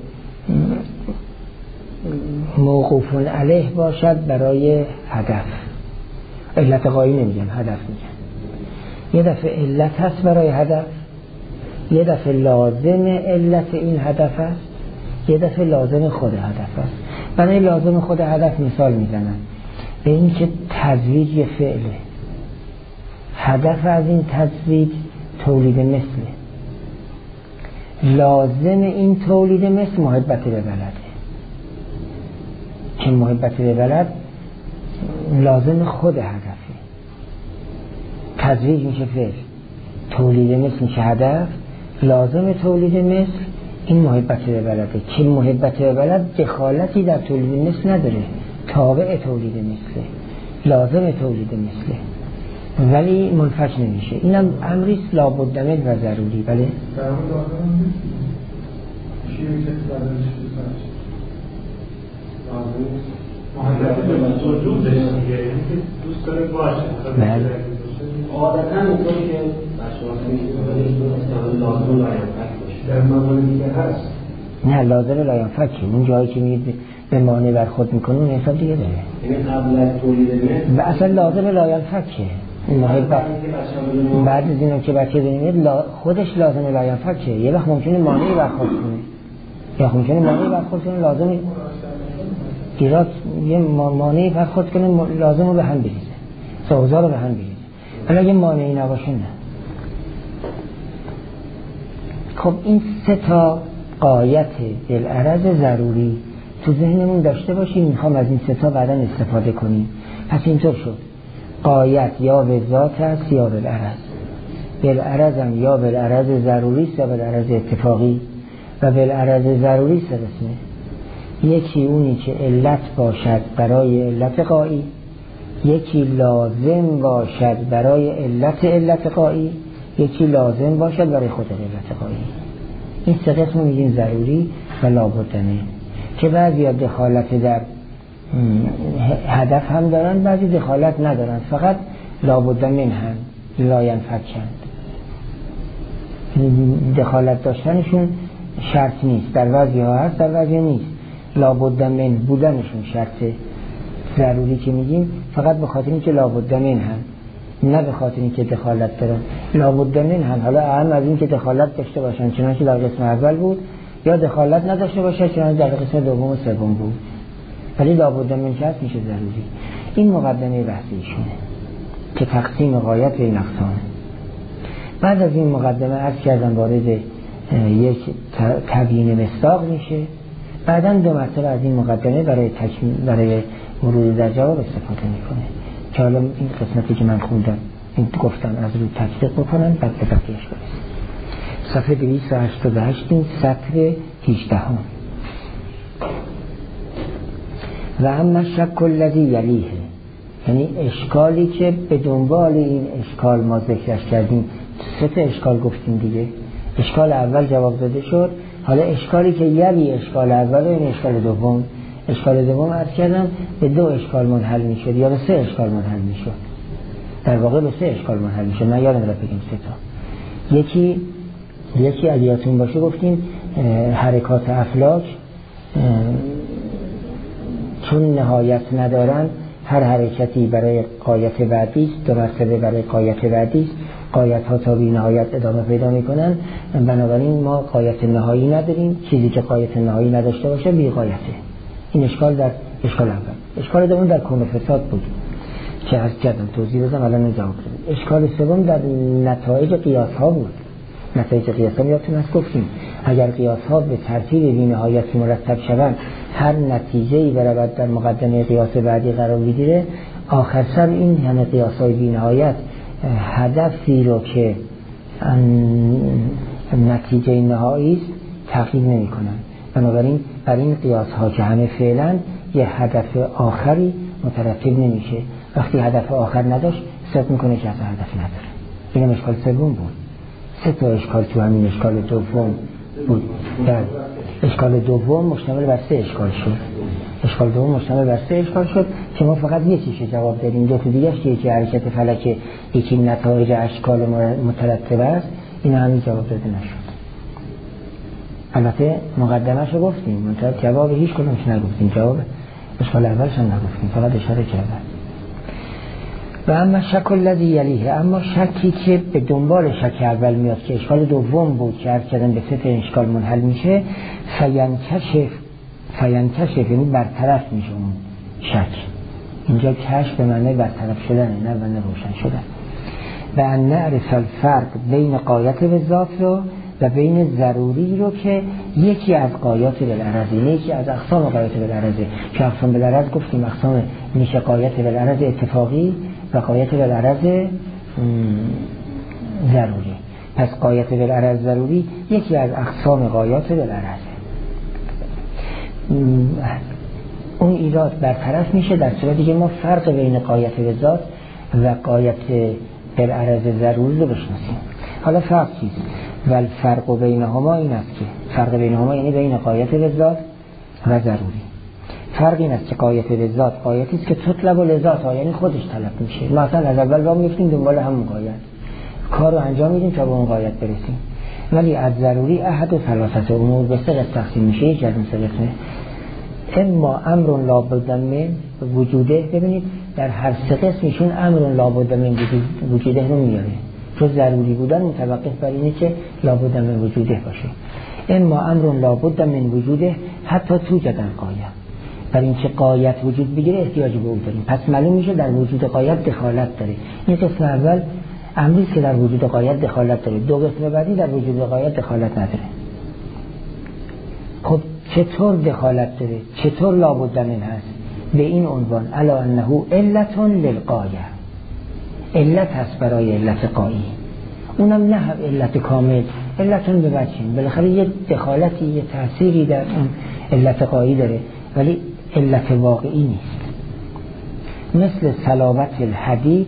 موقوف علیه باشد برای هدف، علت غایی نمیگم، هدف میگم. یه دفعه علت هست برای هدف، یه دفعه لازم علت این هدف است، یه دفعه لازم خود هدف است. برای لازم خود هدف مثال میزنم به این که تزویج فعله، هدف از این تزویج تولید مثله، لازم این تولید مثل محبت به بلده که محبت به بلد لازم خود هدفه. تزویج میشه فعل، تولید مثل میشه هدف، لازم تولید مثل این محبت به بلده که محبت به بلد دخالتی در تولید مثل نداره، تابع تولید مثله، لازم تولید مثله، ولی منفک نمیشه. اینم امریست لابد منه و ضروری. بله در مورد لازم نیست چیه که لازمش بسنش محبت به من وجود داره، یعنی که دوست داره باشه. بله عادتاً اونطوری که بشواسه میشه لازم لاینفک باشه در مواردی دیگه هست. نه لازم لاینفک، اون جایی که میگید به مانع برخورد میکنه اون حساب دیگه داره، یعنی قبل از تولید مثل و اصلا لازم لاینفکه محبت. بعد از اینو که بچه بینید خودش لازم لاینفکه، یه وقت ممکنه مانعی برخورد کنه، یا ممکنه مانعی برخورد کنه لازم ایراد یه مانعی برخورد کنه لازم رو به هم بریزه، سوزا رو به هم بریزه، ولی اگه مانعی نباشه نه. خب این سه تا غایت بالعرض ضروری تو ذهنمون داشته باشیم. میخوام از این سه تا بعدا استفاده کنیم. پس اینطور شد غایت یا به ذات است یا بالعرض. بالعرض هم یا بالعرض ضروری است یا بالعرض اتفاقی. و بالعرض ضروری سه قسمه، یکی اونی که علت باشد برای علت غایی، یکی لازم باشد برای علت علت غایی، یکی لازم باشد برای خود علت غایی. این سه قسم میگیم ضروری و لابد منه، که بعضی دخالت در هدف هم دارن، بعضی دخالت ندارن، فقط لابد من هم لاینفکند. دخالت داشتنشون شرط نیست، در بعضی ها هست در بعضی نیست. لابد من بودنشون شرطه. ضروری که میگیم فقط به خاطر اینکه لابد من هم، نه به خاطر اینکه دخالت دارن. لابد من هم حالا اهم از این که دخالت داشته باشن چنانچه در قسم اول بود، یا دخالت نداشته باشه چنانچه در قسم دوم و سوم بود، ولی لابد من که هست میشه ضروری. این مقدمه بحثیشونه که تقسیم غایت به این اقسام. بعد از این مقدمه عرض کردم وارد یک تبیین مصداق میشه. بعدا دو مرتبه از این مقدمه برای تکمیل برای ورود در جواب استفاده میکنه که حالا این قسمتی که من خوندم این گفتم از روی تطبیق بکنم، بعد به بقیه‌اش برسیم. صفحه دویست و هشتاد و هشت سطر هجده هم. و اما شک الذی یلیه، یعنی اشکالی که به دنبال این اشکال ما ذکرش کردیم. سه تا اشکال گفتیم دیگه. اشکال اول جواب داده شد، حالا اشکالی که یلی اشکال اول و این اشکال دوم. اشکال دوم عرض کردم به دو اشکال منحل میشد یا به سه اشکال منحل میشد. در واقع به سه اشکال منحل میشد، من یادم رفت بگیم سه تا. یکی یکی اگه باشه گفتیم حرکات افلاک چون نهایت ندارن، هر حرکتی برای غایت بعدی است، دو مرتبه برای غایت بعدی است، غایت ها تا بی نهایت ادامه پیدا میکنن. بنابراین ما غایت نهایی نداریم، چیزی که غایت نهایی نداشته باشه بی غایته. این اشکال در اشکال اول. اشکال دوم در کون فساد بود که عرض کردم توضیح دادم، الان جواب بدم. اشکال سوم در نتایج قیاس ها بود. نتایج قیاس ها یادتون هست گفتیم اگر قیاس ها به ترتیب بی نهایت مرتب شوند، هر نتیجه‌ای برود در مقدمه قیاس بعدی قرار بگیره، آخر سر این همه قیاس های بی نهایت هدفی رو که نتیجه نهایی است تحقیق نمی کنن. بنابراین برای این قیاس ها که همه فعلا یه هدف آخری مترتب نمیشه. وقتی هدف آخر نداشت ثبت میکنه که اصلا هدف نداره. این اشکال سوم بود. سه تا اشکال تو همین اشکال دوم بود. در اشکال دوم مشتمل بر سه اشکال شد. اشکال دوم مشتمل بر سه اشکال شد که ما فقط یکیش جواب دادیم. دو تا دیگه‌اش که یکی حرکت فلک، یکی نتایج اشکال مترتب است، این همین جواب داده نشد. البته مقدمه‌شو گفتیم، منتها جواب هیچ کدومش نگفتیم. جواب اشکال اولش هم نگفتیم، فقط اشاره کردم. و اما شک الذی یلیه، اما شکی که به دنبال شک اول میاد که اشکال دوم بود که هر کردن به سه اشکال منحل میشه، فینکشف فینکشف یعنی برطرف میشه اون شک. اینجا کشف به معنی برطرف شدن، نه به معنی روشن شدن. و ان نعرف الفرق بین قایت به ذات رو و بین ضروری رو که یکی از قایات بالعرض، یکی از اقسام قایات بالعرض. که اقسام بالعرض گفتیم اقسام میشه قایت بالعرض اتفاقی و قایت بالعرض ضروری. پس قایت بالعرض ضروری یکی از اقسام قایات بالعرض. اون ایراد برطرف میشه در صورتی که ما فرق بین قایت به ذات و قایت بالعرض ضروری رو بشناسیم. حالا فرق چیست؟ و الفرق بینهما این است که فرق بینهما یعنی بین قایت به ذات و ضروری. فرق این است که قایت به ذات قایتی است که تطلب لذات ها، یعنی خودش طلب میشه. مثلا از اول راه میفتیم دنبال همون قایت، کار رو انجام میدیم تا به اون قایت برسیم. ولی از ضروری احد و ثلاثه امور به سه قسم تقسیم میشه. یکی از این سه قسمه اما امر لابد من وجوده. ببینید در هر سه قسمشون امر لابد من وجوده رو میاره، چون ضروری بودن متوقف بر اینه که لابد من وجوده باشه. اما امر لابد من وجوده حتی توجد قایت، برای اینکه قایت وجود بگیره احتیاج به اون داریم. پس معلوم میشه در وجود قایت دخالت داره. این قسم اول امری که در وجود قایت دخالت داره. دو قسم بعدی در وجود قایت دخالت نداره. خب چطور دخالت داره؟ چطور لابد من هست؟ به این عنوان الا انه علت للغایه، علت هست برای علت قایی. اونم نه علت کامل، علتون به بچین بالاخره یه دخالتی، یه تأثیری در اون علت قایی داره، ولی علت واقعی نیست. مثل صلابت الحدید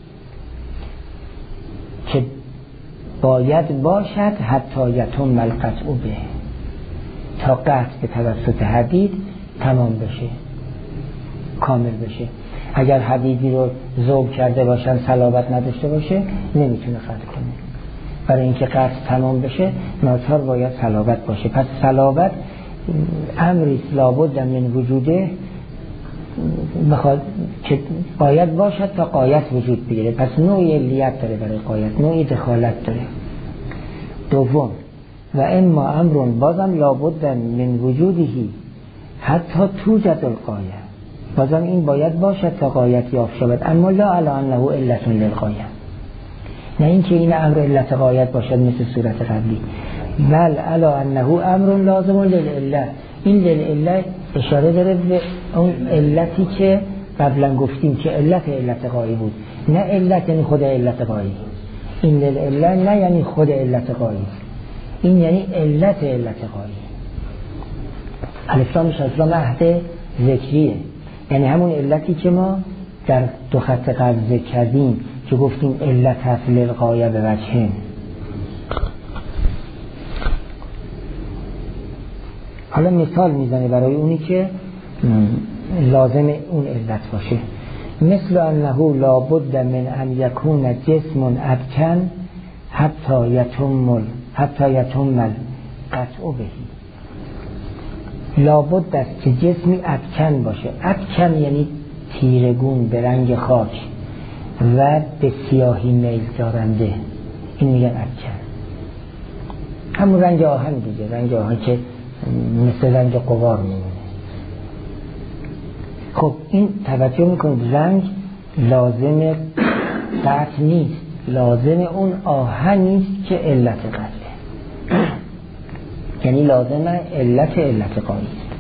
که باید باشد حتی یتم القطع به، تا قطع به توسط حدید تمام بشه، کامل بشه. اگر حدیدی رو ذوب کرده باشن صلابت نداشته باشه نمیتونه قطع کنه. برای اینکه قطع تمام بشه ناچار باید صلابت باشه. پس صلابت امری لابد من وجوده بخواد که باید باشد تا قایت وجود بگیره. پس نوعی علیت داره برای قایت، نوعی دخالت داره. دوم و اما امر بازم لابد من وجودهی حتی توجد القایه، بازم این باید باشد تا قایت یافت شود، اما لا علی انه علت للغایه، نه اینکه این امر علت قایت باشد مثل صورت قبلی، بل علی انه امر لازم للعله. این للعله اشاره داره به اون علتی که قبلا گفتیم که علت علت قایی بود، نه علت یعنی خود علت قایی. این للعله نه یعنی خود علت قایی، این یعنی علت علت قایی. الفلامش الفلام عهد ذکریه، یعنی همون علتی که ما در دو خط قبل ذکر کردیم که گفتیم علت هست للغایه به وجهین. حالا مثال میزنه برای اونی که لازم اون علت باشه. مثل انه لابد من ان یکون جسم ابکن حتی یتم حتی یتم القطع بهی. لابد است که جسمی ابکن باشه. ابکن یعنی تیرگون به رنگ خاک و به سیاهی میل دارنده، این میگن ابکن. همون رنگ آهن دیگه، رنگ آهن که مثل رنگ قوار میمونه. خب این توجه میکنید رنگ لازم قطع نیست، لازم اون آهن نیست که علت قطعه، یعنی لازم علت علت قایی است.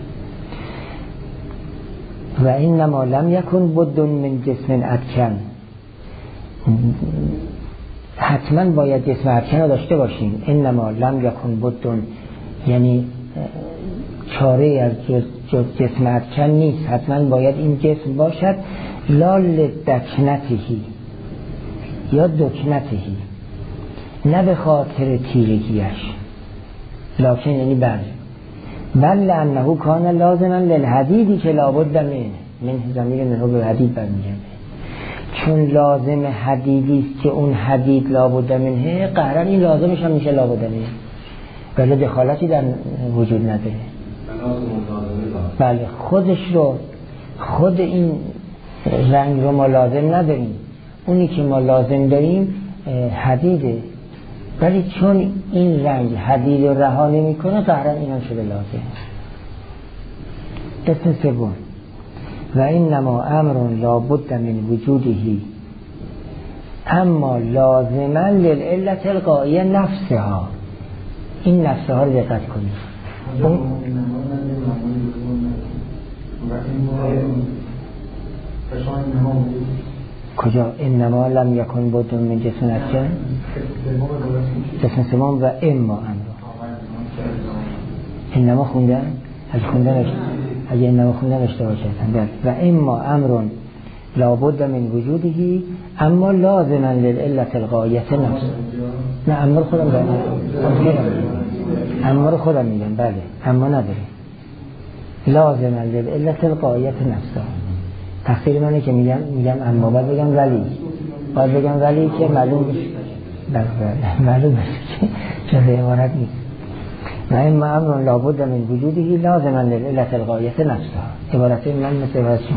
و اینما لم یکن بد من جسم ابکن، حتما باید جسم ابکن رو داشته باشیم. اینما لم یکن بد یعنی چاره از جز, جز جسم ادکن نیست، حتما باید این جسم باشد. لا لدکنتهی یا دکنتهی، نه به خاطر تیرگیش، لکن یعنی بل بل لانه کان لازما للحدیدی که لابد منه، من ضمیر منه به حدید برمیگرده، چون لازم حدیدی است که اون حدید لابد منه، قهرن این لازمش هم میشه لابد منه، ولی دخالتی در وجود نداره. بله خودش رو، خود این رنگ رو ما لازم نداریم، اونی که ما لازم داریم حدیده، ولی چون این رنگ حدید رو رها نمی‌کنه قهرن این هم شده لازم. قسم سوم و اینما امر لابد من وجودهی اما لازما للعلت القائیه نفسها. این نفسها رو دقت کنید. اون کجا انما لم یکن بود من جسم ادکن جسم سوم و اما امر انما خوندن از خوندن اگه انما خوندن اشتباه شدن و اما امر لابد من وجودهی اما لازما للعلت القائیه نفس. نه اما رو خودم دارم اما رو خودم میگم بله اما نداره لازما للعلت القائیه نفس. تقصیر منه که میگم میگم اما باید بگم ولی باید بگم ولی که معلوم بله معلوم بشه که چه عبارت نیست. و اما امر لابد من وجودهی لازما للعلت القائیه نفسها. عبارت من مثل عبارت شما.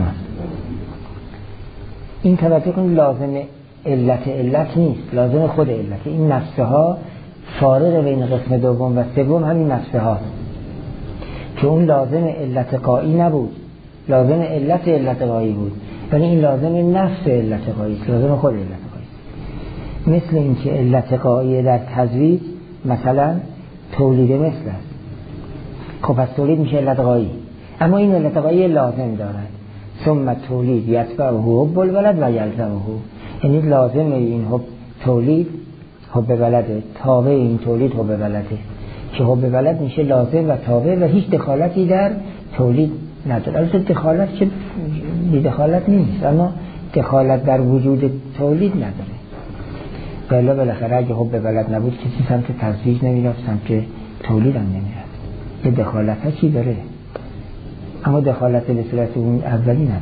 این توجه کنید لازم علت علت نیست، لازم خود علت. این نفسها فارق بین قسم دوم و سوم همین نفسها که اون لازم علت قایی نبود، لازم علت علت قایی بود، ولی این لازم نفس علت قایی، لازم خود علت قایی. مثل این که علت قایی در تزویج مثلا تولید مثل است، خب پس تولید میشه علت قایی، اما این علت قایی لازم دارد. ثم تولید یتبعه حب الولد و یلزمه، یعنی لازم این حب تولید حب ولده، تابع این تولید حب ولده، که حب ولد میشه لازم و تابع و هیچ دخالتی در تولید نداره. البته دخالت که بی دخالت نیست، اما دخالت در وجود تولید نداره. ولی بالاخره اگه حب ولد نبود کسی سمت تزویج نمیرفت، سمت تولید هم نمیرفت. یه دخالت ها چی داره، اما دخالت به صورت اون اولی نداره.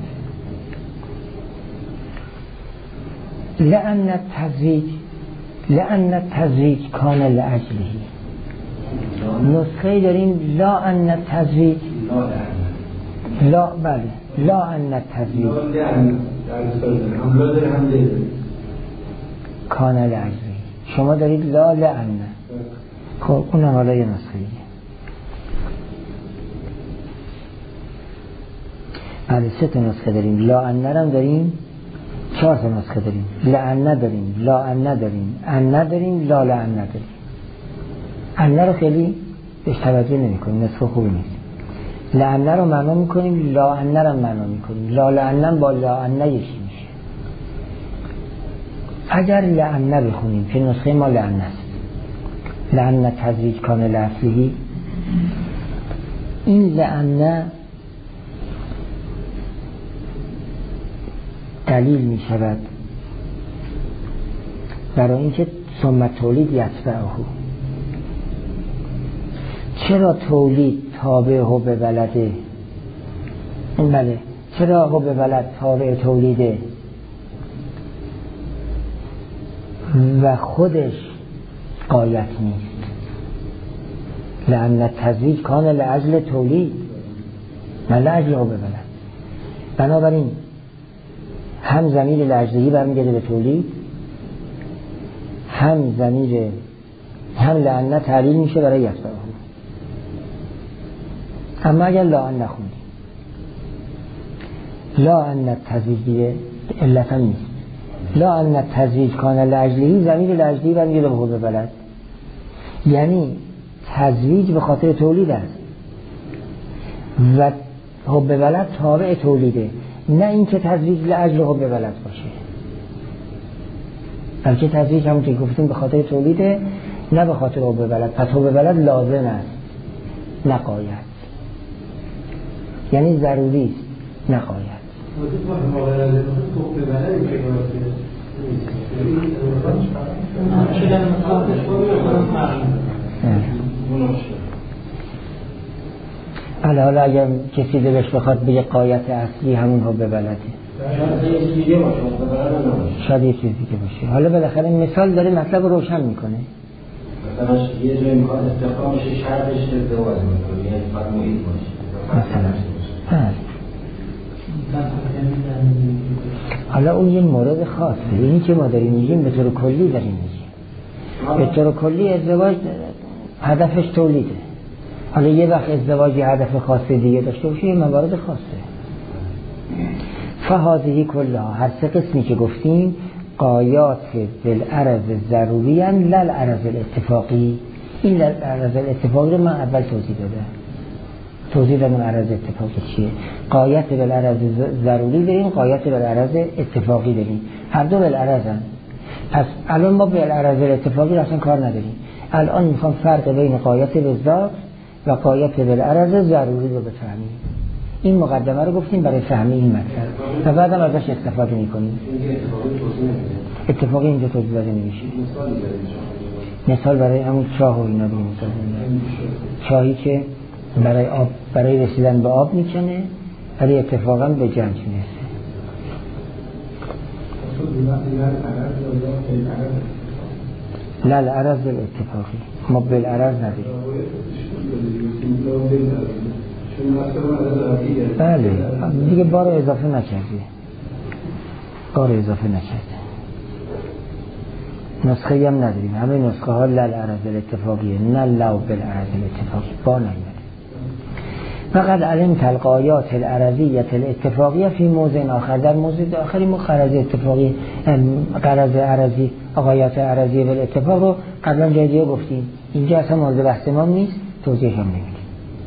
لأن التزویج لأن التزویج کان لأجله. نسخه داریم لا ان التزویج لا بله لا ان التزویج کان لأجله. شما دارید لا لأن. خب اون هم حالا یه نسخه دیگه. بله سه تا نسخه داریم. لا ان هم داریم، چهار تا نسخه داریم. لأن داریم، لا ان داریم، ان داریم، لا لأن داریم. ان رو خیلی بهش توجه نمی کنیم، نسخه خوبی نیست. لأن رو معنا می کنیم، لا ان رو معنا می کنیم. لا لأن با لا ان یکی میشه. اگر لأن بخونیم که نسخه ما لأن است، لأن تزویج کان لأصله، این لأن دلیل می شود برای اینکه ثم تولید یتبعه. چرا تولید تابع حب ولده؟ این بله چرا حب ولد تابع تولیده و خودش غایت نیست؟ لأن التزویج کان لأجل تولید نه لأجل حب ولد. بنابراین هم ضمیر لأجلهی برمیگرده به تولید، هم ضمیر هم لأن تعلیل میشه برای یتبعه. اما اگر لا ان نخوندیم، لا ان التزویج دیگه علت هم نیست. لا ان التزویج کان لأجلهی ضمیر لأجلهی برمیگرده به حب ولد، یعنی تزویج به خاطر تولید است و حب ولد تابع تولیده، نه اینکه تزویج لأجل حب ولد باشه، بلکه تزویج همون که گفتیم به خاطر تولیده، نه به خاطر حب ولد. پس حب ولد لازم است نه غایت. یعنی ضروری است نه غایت. حالا اگر کسی دلش بخواد بگه غایت اصلی همون رو به بلده، شاید یه چیز دیگه باشه. حالا بالاخره مثال داره مطلب رو روشن میکنه. مثلا یه جایی میخواد استقامش شرطش ازدواج میکنه، یعنی باید محیط باشه مثلا. حالا اون یه مورد خاصه. اینی که ما داریم میگیم به طور کلی داریم میگیم. به طور کلی ازدواج هدفش تولیده. حالا یه وقت ازدواج یه هدف خاص دیگه داشته باشه یه موارد خاصه. فهذه کلها، هر سه قسمی که گفتیم غایات بالعرض ضروری ان لا العرض الاتفاقی. این العرض الاتفاقی رو من اول توضیح دادم. توضیح دادم عرض اتفاقی چیه. غایت بالعرض ضروری داریم، غایت بالعرض اتفاقی داریم، هر دو بالعرضن. پس الان ما بالعرض الاتفاقی اصلا کار نداریم. الان میخوام فرق بین غایت بالذات و غایت بالعرض ضروری رو بفهمیم. این مقدمه رو گفتیم برای فهم این مطلب و بعدم ازش استفاده میکنیم. اتفاقی اینجا توضیح داده نمیشه. مثال برای همون چاه و اینا دیگه مثال چاهی که برای آب، برای رسیدن به آب میکنه ولی اتفاقا به جنج میرسه. لا العرض بالاتفاقی، ما بالعرض نداریم. بله دیگه بار اضافه نکردی، بار اضافه نکرده. نسخه هم نداریم، همه نسخه ها لا العرض الاتفاقیه، نه لو بالعرض الاتفاقی، با نمیده. فقط علمت الغایات العرضیه الاتفاقیه فی موضع آخر، در موضع آخری ما غرض اتفاقی، غرض عرضی، غایات عرضیه بالاتفاق رو قبلا جای دیگه گفتیم. اینجا اصلا مورد بحث ما نیست، توضیحش هم نمیدیم.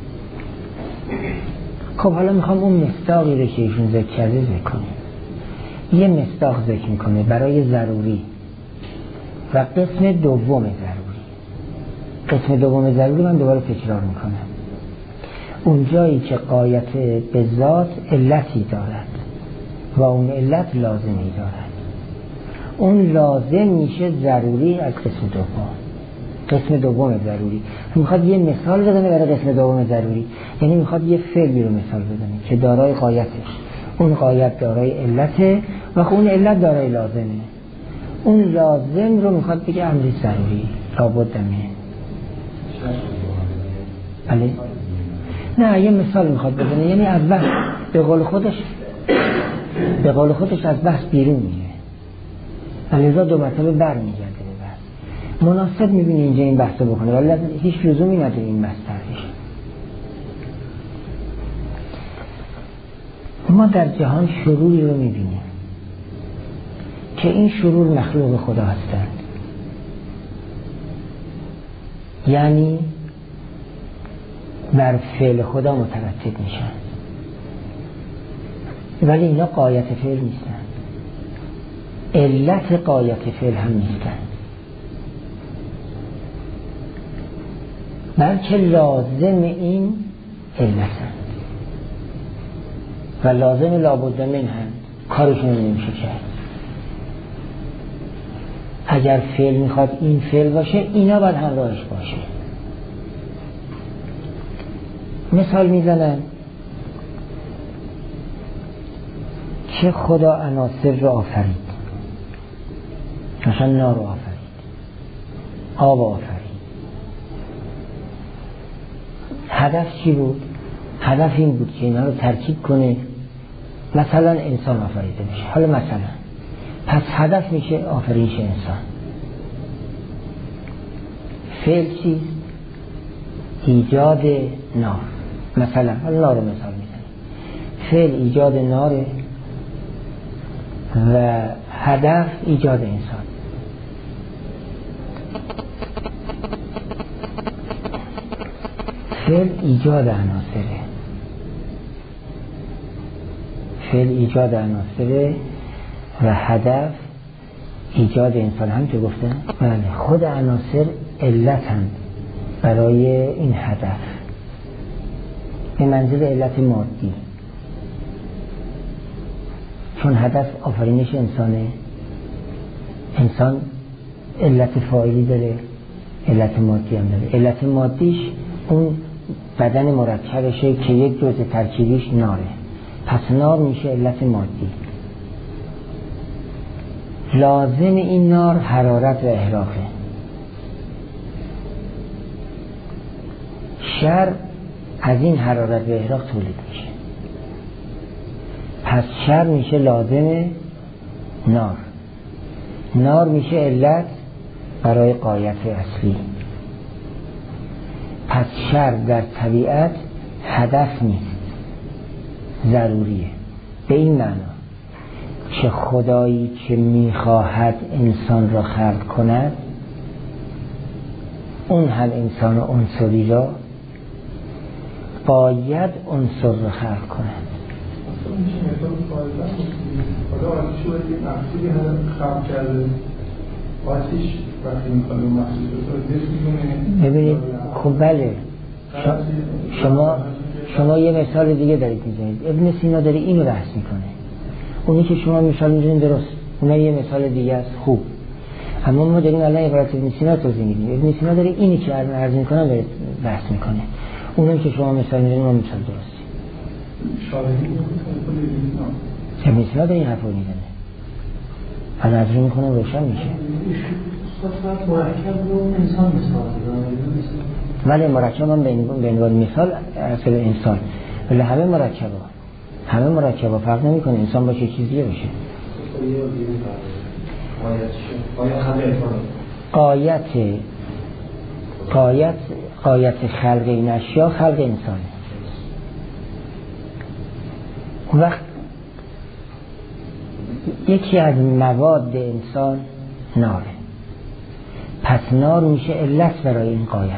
خب حالا میخوام اون مصداقی رو که ایشون ذکر کرده ذکر کنیم. یه مصداق ذکر میکنه برای ضروری و قسم دوم ضروری. قسم دوم ضروری من دوباره تکرار میکنم. اون جایی که غایت به ذات علتی دارد و اون علت لازمی دارد، اون لازم میشه ضروری از قسم دوم. قسم دوم ضروری میخواد یه مثال بزنه برای قسم دوم ضروری، یعنی میخواد یه فعلی رو مثال بزنه که دارای غایته، اون غایت دارای علته و اون علت دارای لازمه. اون لازم رو میخواد بگه امری ضروری لابد منه. بله نه یه مثال میخواد بزنه، یعنی از بحث به قول خودش به قول خودش از بحث بیرون میره، علیزا دو مرتبه برمیگرده به بحث. مناسب میبینی اینجا این بحث رو بکنه ولی هیچ لزومی نداره این بحث ترش. ما در جهان شروری رو میبینیم که این شرور مخلوق خدا هستند، یعنی بر فعل خدا مترتب میشن ولی اینا غایت فعل نیستن، علت غایت فعل هم نیستن، بلکه لازم این علتن و لازم لابد من هم کارشون نمیشه کرد. اگر فعل میخواد این فعل باشه اینا باید همراهش باشه. مثال میزنن که خدا عناصر رو آفرید، مثلا نار رو آفرید، آب آفرید. هدف چی بود؟ هدف این بود که اینا رو ترکیب کنه مثلا انسان آفریده بشه. حالا مثلا پس هدف میشه آفرینش انسان. فعل چیست؟ ایجاد نار. مثلا حالا نار رو مثال میزنیم. فعل ایجاد ناره و هدف ایجاد انسان. فعل ایجاد عناصره، فعل ایجاد عناصره و هدف ایجاد انسان. هم که گفتم بله خود عناصر علت هم برای این هدف. به منظور علت مادی، چون هدف آفرینش انسانه. انسان علت فاعلی داره، علت مادی هم داره. علت مادیش اون بدن مرکبشه که یک جزء ترکیبیش ناره، پس نار میشه علت مادی. لازم این نار حرارت و احراقه. شر از این حرارت و احراق تولید میشه، پس شر میشه لازم نار. نار میشه علت برای غایت اصلی. پس شر در طبیعت هدف نیست، ضروریه. به این معنا که خدایی که میخواهد انسان را خلق کند، اون هم انسان عنصری را باید عنصر را خلق کند. اصلا میشه مثال فایده خدا آتیش رو باید یک مقصودی خلق کرده، آتیش وقتی میخواد اون مقصود رو دست میکنه. ببینید خب بله، شما شما یه مثال دیگه دارید میزنید. ابن سینا داره اینو بحث میکنه. اونی که شما مثال میزنید درست، اونها یه مثال دیگه است خوب، اما ما داریم الان عبارت ابن سینا توضیح میدیم. ابن سینا داره اینی که عرض میکنه داره بحث میکنه. اونایی که شما مثال میزنید اون مثال درسته. ابن سینا داره این حرفو میزنه، الان از رو میکنه روشن میشه. مرکب رو انسان مثال ولی مرکب هم به عنوان مثال اصل انسان، ولی همه مرکب ها همه مرکب ها فرق نمی کنه، انسان باشه چیزیه باشه. قایت قایت قایت خلق این اشیا خلق انسانه. وقت یکی از مواد انسان ناره، پس نار میشه علت برای این قایت.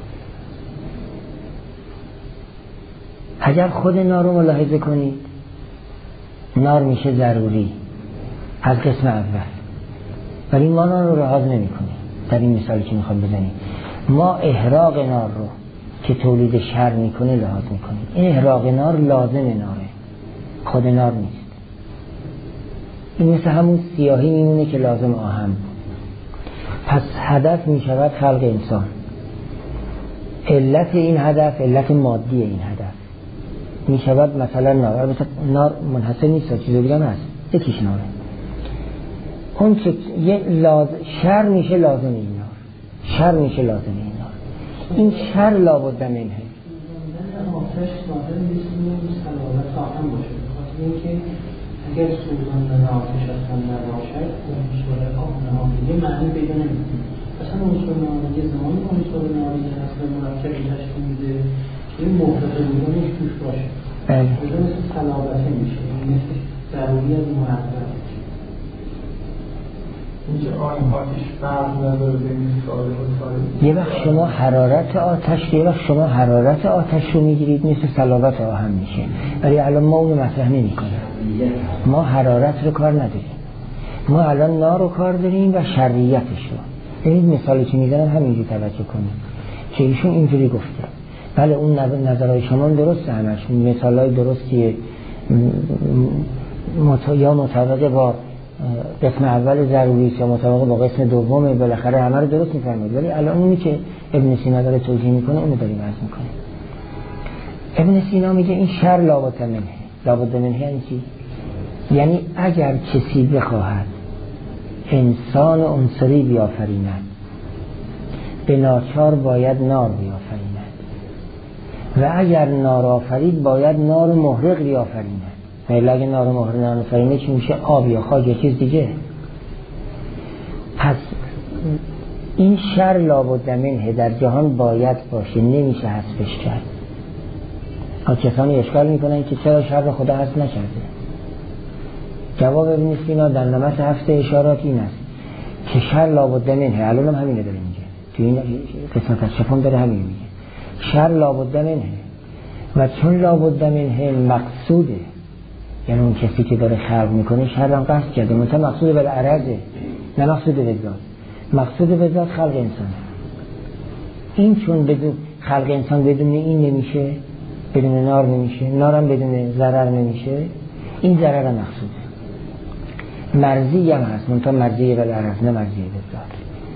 اگر خود نار رو ملاحظه کنید، نار میشه ضروری از قسم اول، ولی ما نار رو لحاظ نمی کنیم. در این مثالی که میخوام بزنیم، ما احراق نار رو که تولید شر میکنه لحاظ میکنیم. این احراق نار لازم ناره، خود نار نیست. این مثل همون سیاهی میمونه که لازم آهن بود. پس هدف میشود خلق انسان. علت این هدف علت مادی این هدف میشود مثلا نار. مثلا نار منحصر نیست، چیز دیگه هم هست، یکیش ناره. اون که یه لاز... شر میشه لازم این نار، شر میشه لازم این نار. این شر لابد منه. آتش لازم نیست این سلامت آهن باشه، بخاطر اینکه اگر سوزاندن آتش اصلا نباشد عنصر آب نهایی معنی پیدا نمیکنه. اصلا عنصر نهایی زمانی عنصر نهایی اصلا مرکبی تشکیل میده که این محرقه بودنش توش باشه. بودن مثل سلامته میشه، مثل ضروری از محرقه. اینجا آن آتش فرق نداره بین ساده و ساده. یه وقت شما حرارت آتش یه وقت شما حرارت آتش رو میگیرید مثل صلابت آهن میشه، ولی الان ما اونو مطرح نمی کنیم. ما حرارت رو کار نداریم، ما الان نار رو کار داریم و شریعتش رو. این مثالی که میزنم همینجور توجه کنیم که ایشون اینجوری گفته. بله اون نظرهای شما درسته، همش مثالای درستیه، مت... یا مطابق با قسم اول ضروری یا مطابق با قسم دوم، بالاخره همه رو درست میفرمایید. ولی الان اونی که ابن سینا داره توضیح میکنه اونو داریم عرض میکنه. ابن سینا میگه این شر لابد منه. لابد منه یعنی چی؟ یعنی اگر کسی بخواهد انسان عنصری بیافریند، به ناچار باید نار بیافریند، و اگر نار آفرید باید نار محرق بیافریند. ولی اگه نار محرق نافرینه چی میشه؟ آب یا خاک یا چیز دیگه. پس این شر لابد منه در جهان باید باشه، نمیشه حذفش کرد. کسانی اشکال میکنن که چرا شر خدا حذف نکرده. جواب ابن سینا در نمط هفته اشارات این است که شر لابد منه. الان هم همینه داره میگه، تو این قسمت از شفم داره همینه میگه، شر لابد منه. و چون لابد منه مقصوده، یعنی اون کسی که داره خلق میکنه شر هم قصد کرده، منتها مقصود بالعرضه نه مقصود به ذات. مقصود به ذات خلق انسان. این چون بدون خلق انسان بدون این نمیشه، بدون نار نمیشه، نارم بدون ضرر نمیشه، این ضرر مقصوده. مرضی هم هست، منتها مرضی بالعرض نه مرضی بالذات.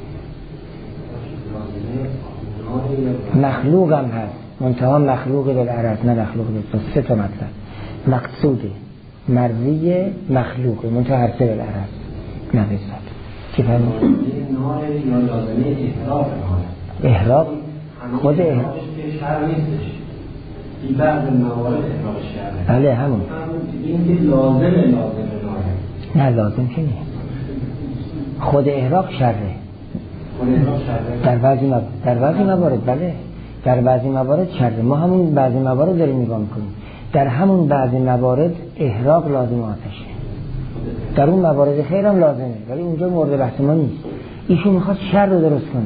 مخلوق هم هست، منتها مخلوق بالعرض نه مخلوق بالذات. سه تا مطلب مقصوده، مرضی، مخلوق، منتها هر سه بالعرض نه بالذات. چی فرمود؟ نار یا لازمه احراق نار. احراق خود احراق شر نیستش. این بعض موارد احراق شره. بله همون. این که لازمه لازمه ناره. نه لازم که نیست. خود احراق شره. خود احراق شره. در بعضی موارد، در بعضی موارد بله. در بعضی موارد شره. ما همون بعضی موارد داریم نگاه میکنیم. در همون بعضی موارد احراق لازم آتشه. در اون موارد خیر هم لازمه، ولی اونجا مورد بحث ما نیست. ایشون میخواد شر رو درست کنه.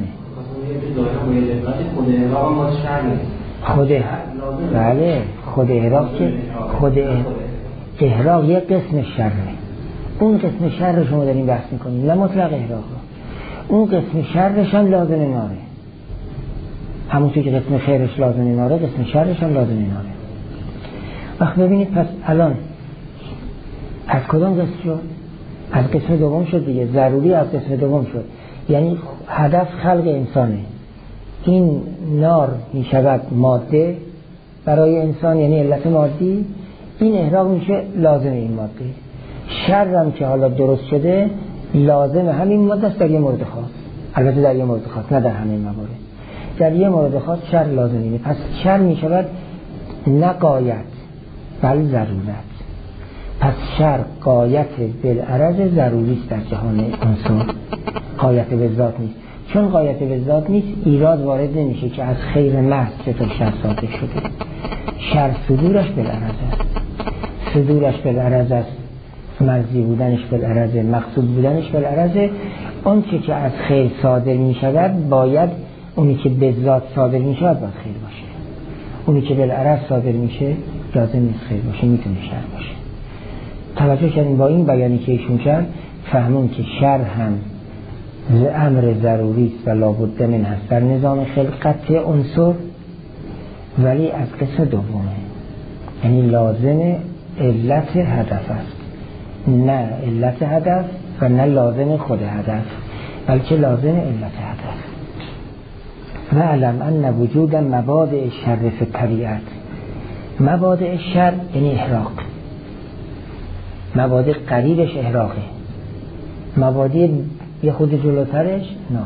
خود احراق ما شر نیست. خود بله خود احراق که خود احراق یک قسم شره. اون قسم شر شما داریم بحث میکنیم، نه مطلق احراق. اون قسم شرش هم لازم ناره. همونطور که قسم خیرش لازم ناره، قسم شرش هم لازم ناره. وقت ببینید پس الان از کدام قسم شد؟ از قسم دوم شد دیگه. ضروری از قسم دوم شد. یعنی هدف خلق انسانه. این نار می شود ماده برای انسان، یعنی علت مادی. این احراق میشه لازم این ماده. شر هم که حالا درست شده لازم همین ماده است در یه مورد خاص. البته در یه مورد خاص، نه در همه موارد. در یه مورد خاص شر لازمه. پس شر می شود نه قایت بل ضرورت. پس شر قایت بالعرض ضروری است در جهان انسان، قایت به ذات نیست. چون قایت به ذات نیست ایراد وارد نمیشه که از خیر محض چطور شر صادر شده. شر صدورش بالعرض است، صدورش بالعرض است، مرضی بودنش بالعرض، مقصود بودنش بالعرض. اون چه که از خیر صادر میشود باید اونی که به ذات صادر میشود باید خیر باشه. اونی که بالعرض صادر میشه لازم نیست خیر باشه، میتونه شر باشه. توجه کردیم با این بیانی که ایشون کرد فهمون که شر هم امر ضروری است و لابد من هست در نظام خلقت عنصر، ولی از قسم دومه، یعنی لازم علت هدف است، نه علت هدف و نه لازم خود هدف، بلکه لازم علت هدف. و علم ان وجود مبادئ شر فی الطبیعت. مبادئ شر یعنی احراق، مبادئ قریبش احراقه، مبادئ یه خود جلوترش نه.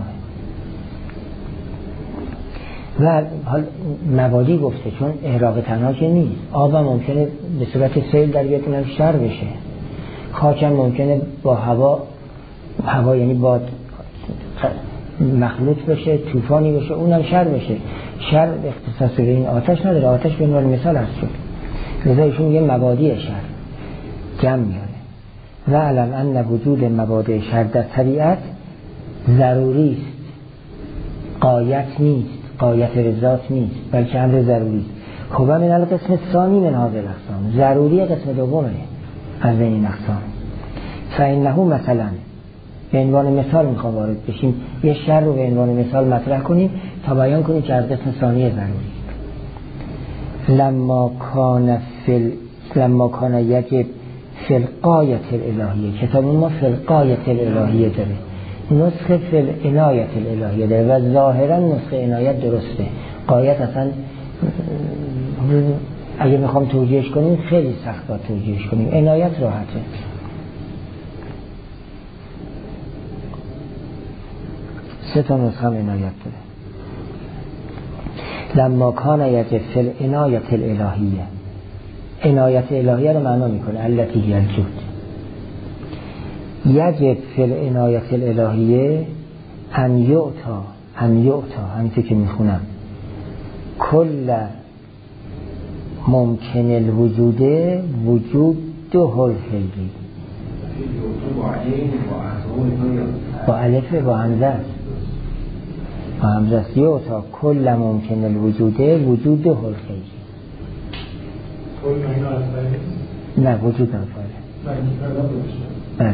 و حال مبادی گفته چون احراق تنها که نیست. آب هم ممکنه به صورت سیل در بیاد اونم شر بشه. خاک هم ممکنه با هوا، هوا یعنی باد مخلوط بشه، طوفانی بشه، اونم شر بشه. شر اختصاص به این آتش نداره، آتش به عنوان مثال هست شد. لذا ایشون میگه مبادی شر جمع میاره. و علم ان وجود مبادی شر در طبیعت ضروری است، قایت نیست، قایت رضات نیست، بلکه امر ضروری است. خب من القسم ثانی من هذه الاقسام، ضروری قسم دومه از این اقسام. فإنه مثلا به عنوان مثال میخوام وارد بشیم، یه شر رو به عنوان مثال مطرح کنیم تا بیان کنیم که از قسم ثانی ضروری است. لما کان فل لما کان یجب فی القایت الالهیه، کتاب ما فی القایت الالهیه داره، نسخه فی العنایت الالهیه داره و ظاهرا نسخه عنایت درسته. قایت اصلا اگه میخوام توجیهش کنیم خیلی سخت با توجیهش کنیم، عنایت راحته. سه تا نسخه عنایت داره. لما کان یجب فی العنایت الالهیه، عنایت الهیه رو معنا میکنه التی هی الجود. یجب فی العنایت الالهیه ان یعطا ان یعطا همینطور که میخونم کل ممکن الوجود وجود دو الحلی با الف با همزه است، با همزه است. یعطا کل ممکن الوجود وجود دو الحلی. نه وجود هم فعله. بله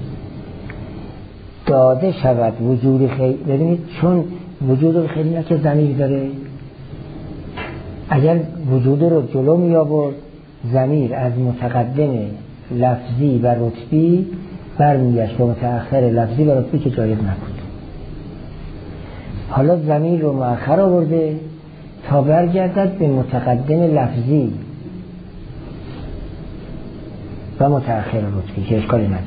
داده شود وجود خیلی. ببینید چون وجود خیلی نه که ضمیر داره، اگر وجود رو جلو می آورد ضمیر از متقدم لفظی و رتبی برمیگشت به متأخر لفظی و رتبی که جایز نبود. حالا ضمیر رو مؤخر آورده تا برگردد به متقدم لفظی و متأخر رتبی که اشکالی نداره،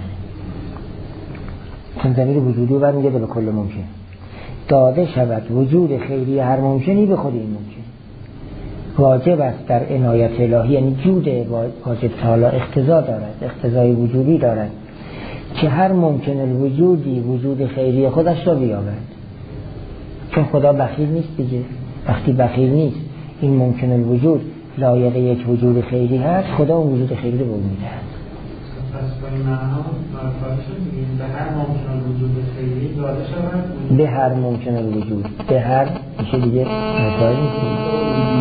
چون ضمیر وجودی رو برمیگرده به کل ممکن. داده شود وجود خیری هر ممکنی به خود این ممکن. واجب است در عنایت الهی، یعنی جود واجب تعالی اقتضا دارد، اقتضای وجودی دارد که هر ممکن الوجودی وجود خیری خودش را بیابد. چون خدا بخیل نیست دیگه، وقتی بخیل نیست این ممکن الوجود لایق یک وجود خیری هست، خدا اون وجود خیری رو به اون میدهد. پس با این معنا فرقش میگیم به هر ممکن الوجود خیری داده شود، به هر ممکن الوجود، به هر میشه دیگه مثال میشه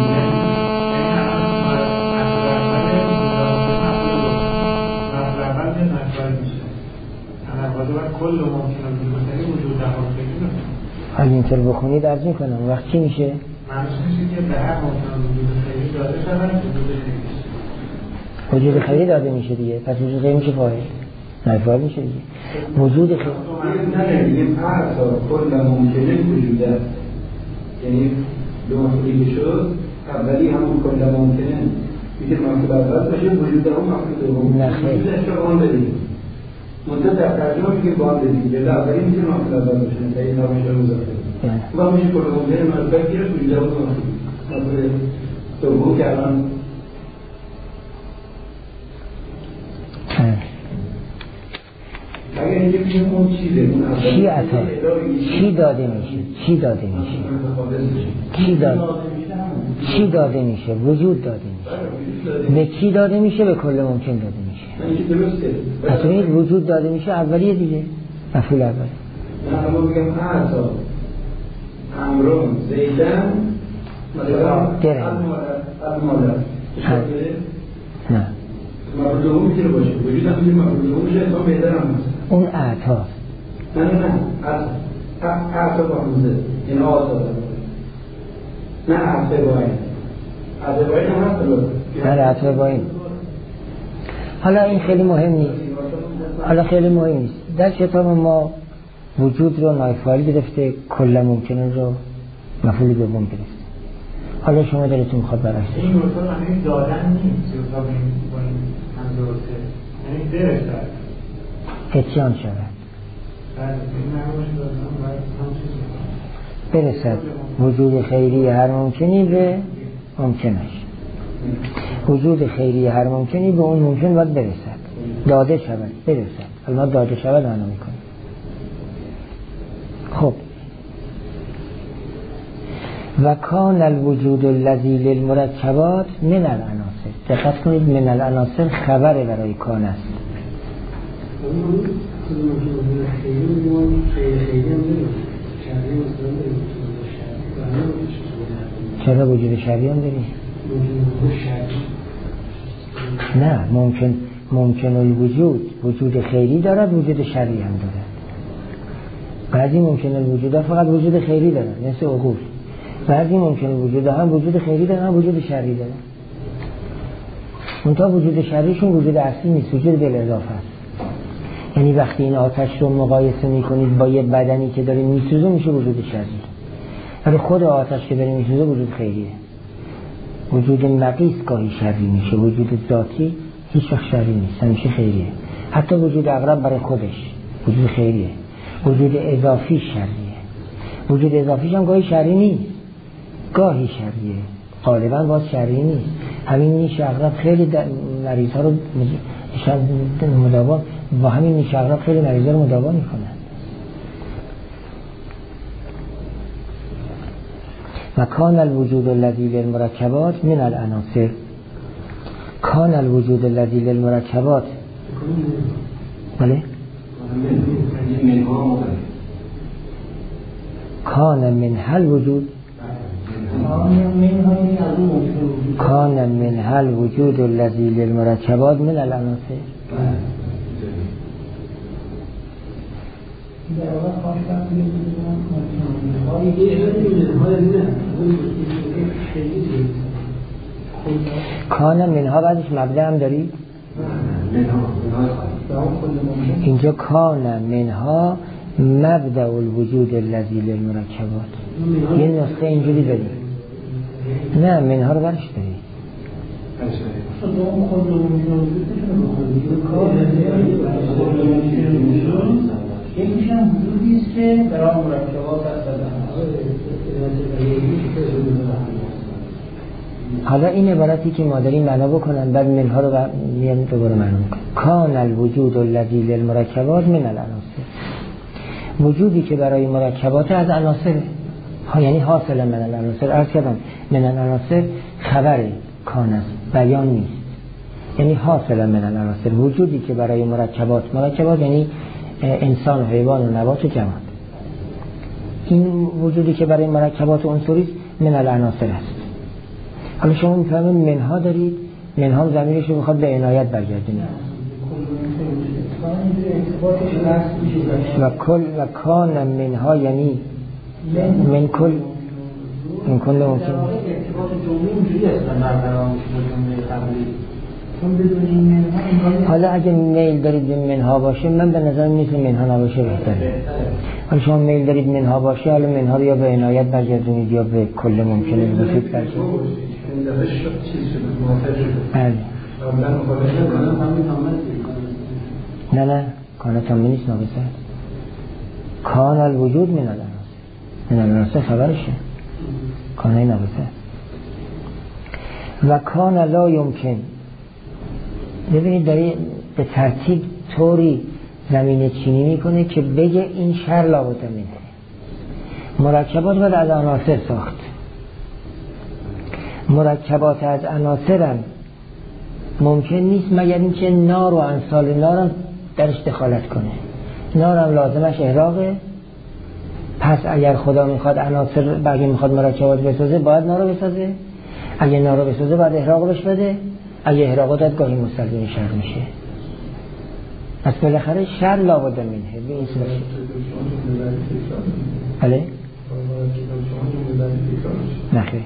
کل ممکن الوجود وجود در خیلی اگه اینطور بخونید درز میکنم وقت چی میشه؟ معنیش میشه که به هر ممکن وجود خیلی داده شود وجود خیلی وجود خیلی داده میشه دیگه، پس وجود خیلی میشه فاعل، نه فاعل میشه دیگه. وجود خیلی نه میگیم هر کل ممکنه وجود است، یعنی دو مفعولی که شد اولی همون کل ممکنه میگه مفعول اول باشه، وجود هم مفعول دوم. نه خیر وجودش رو آن بدیم منتها در ترجمه میگه با هم بدیم، یعنی اولی میگه مفعول اول باشه که این نامش رو مضافه و میشه کل ممکنه مرتبط گیره وجود هم مفعول دوم که الان اگر اینجا بگیم اون چیزه، اون اولی چی عطا؟ چی داده میشه؟ چی داده میشه؟ چی داده چی داده میشه؟ وجود داده میشه. به کی داده میشه؟ به کل ممکن داده میشه. پس این وجود داده میشه اولیه دیگه، مفعول اول. نه اما بگم اعطا امرون زیدن مثلا درهم از مادر نه مفعول دوم میتونه باشه، وجود هم میتونه مفعول دوم باشه، اصلا بهتر هم هست. اون اعطا نه نه نه اعطا با همزه، این آعطا داره نه اعطا با این اعطا با این هم هست داره نه اعطا با این. حالا این خیلی مهم نیست، حالا خیلی مهم نیست. در کتاب ما وجود رو نایفعال گرفته، کل ممکنه رو مفعول دوم گرفته. حالا شما دلتون میخواد برعکسش این مثال همین دادن نیست یا تا با این هم درسته، یعنی درسته اتیان شود برسد وجود خیری هر ممکنی به ممکنش، وجود خیری هر ممکنی به اون ممکن باید برسد، داده شود برسد. الان داده شود معنا میکنه. خب و کان الوجود الذی للمرکبات من العناصر، دقت کنید من العناصر خبر برای کان است. چرا وجود شرعی هم داریم؟ نه ممکن ممکن الوجود وجود خیری دارد، وجود شرعی هم دارد. بعضی ممکن الوجود ها فقط وجود خیری دارد مثل عقول، بعضی ممکن الوجود ها هم وجود خیری دارد هم وجود شرعی دارد. منتها وجود شرعیشون وجود اصلی نیست، وجود بالاضافه است. یعنی وقتی این آتش رو مقایسه میکنید با یه بدنی که داره میسوزه میشه وجود شرعی، ولی خود آتش که داره میسوزه وجود خیریه. وجود نقیص گاهی شرعی میشه، وجود ذاتی هیچ وقت شرعی نیست، همیشه خیریه. حتی وجود اقرب برای خودش وجود خیریه، وجود اضافی شرعیه. وجود اضافیش هم گاهی شرعی نیست، گاهی شرعیه، غالبا باز شرعی نیست. همین نیش اقرب خیلی مریض ها رو مداوا با همین نیش اقرب خیلی مریض ها رو مداوا میکنن. و کان الوجود الذی للمرکبات من العناصر، کان الوجود الذی للمرکبات بله کان من هل وجود کان من هل وجود الذی للمرکبات من العناصر. کان منها بعدش مبدأ هم داری؟ اینجا کان منها مبدأ الوجود الذی للمرکبات. یه نسخه اینجوری داری؟ نه منها رو برش داری. یکیش هم وجودی است که برای مرکبات هست. حالا این عبارتی که ما داریم معنا بکنن بعد منها رو میان دوباره معنا میکنن. کان الوجود الذی للمرکبات من العناصر. وجودی که برای مرکبات از عناصر ها، یعنی حاصل من العناصر. عرض کردم من العناصر خبر کان است، بیان نیست. یعنی حاصل من العناصر، وجودی که برای مرکبات، مرکبات یعنی انسان و حیوان و نبات و جماد، این وجودی که برای مرکبات عنصری من العناصر است. حالا شما میفهمید منها دارید، منها ضمیرش رو میخواد به عنایت برگردونید. و کل و کان منها یعنی من کل من کل ممکن. حالا اگه میل دارید به منها باشه، من به نظر نیست منها نباشه بهتره. حالا شما میل دارید منها باشه، حالا منها رو یا به عنایت برگردونید یا به کل ممکنه بسید برگردونید. بله. نه نه کانه تامه نیست نابسه. کان الوجود من العناصر. من العناصر خبرشه. کانه نابسه. و کان لا یمکن. ببینید داری به ترتیب طوری زمینه چینی میکنه که بگه این شر لابد منه. مرکبات باید از عناصر ساخت. مرکبات از عناصر هم ممکن نیست مگر اینکه نار و امثال نار هم درش دخالت کنه. نار هم لازمش احراقه. پس اگر خدا میخواد عناصر بقیه میخواد مرکبات بسازه، باید نار رو بسازه. اگه نار رو بسازه باید احراق بهش بده. اگه احراقات گاهی مستلزم شر میشه. پس بالاخره شر لابد منه به این صورت. بله؟ نخیر.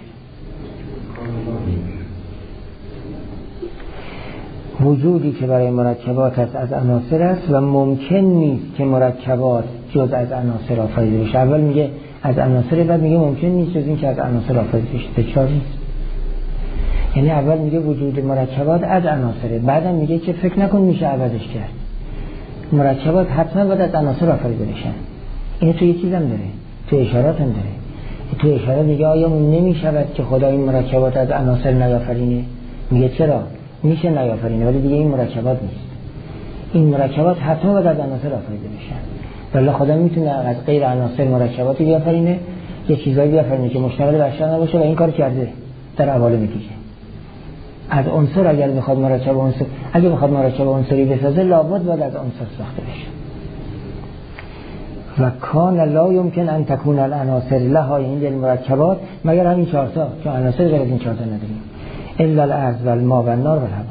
وجودی که برای مرکبات است از عناصر است و ممکن نیست که مرکبات جز از عناصر آفریده بشه. اول میگه از عناصر، بعد میگه ممکن نیست جز این که از عناصر آفریده بشه. تکرار نیست. یعنی اول میگه وجود مرکبات از عناصره، بعدم میگه که فکر نکن میشه عوضش کرد. مرکبات حتما باید از عناصر آفریده بشن. اینو تو یه چیزم داره، تو اشارات هم داره. تو اشارات میگه آیا نمیشود که خدا این مرکبات از عناصر نیافرینه؟ میگه چرا؟ میشه نیافرینه، ولی دیگه این مرکبات نیست. این مرکبات حتما باید از عناصر آفریده بشن. ولی خدا میتونه از غیر عناصر مرکباتی بیافرینه، یه چیزایی بیافرینه که مشتمل بر بشر نباشه و این کار کرده در حواله میکشه. از عنصر اگر میخواد مرکب عنصر، اگه میخواد مرکب عنصری بسازه، لابد باید از عنصر ساخته بشه. و کان لا یمکن ان تکون العناصر لها این المرکبات، مگر همین چهار تا، چون عناصر غیر از این چهار تا نداریم. الا الارض و الماء و النار و الهوا.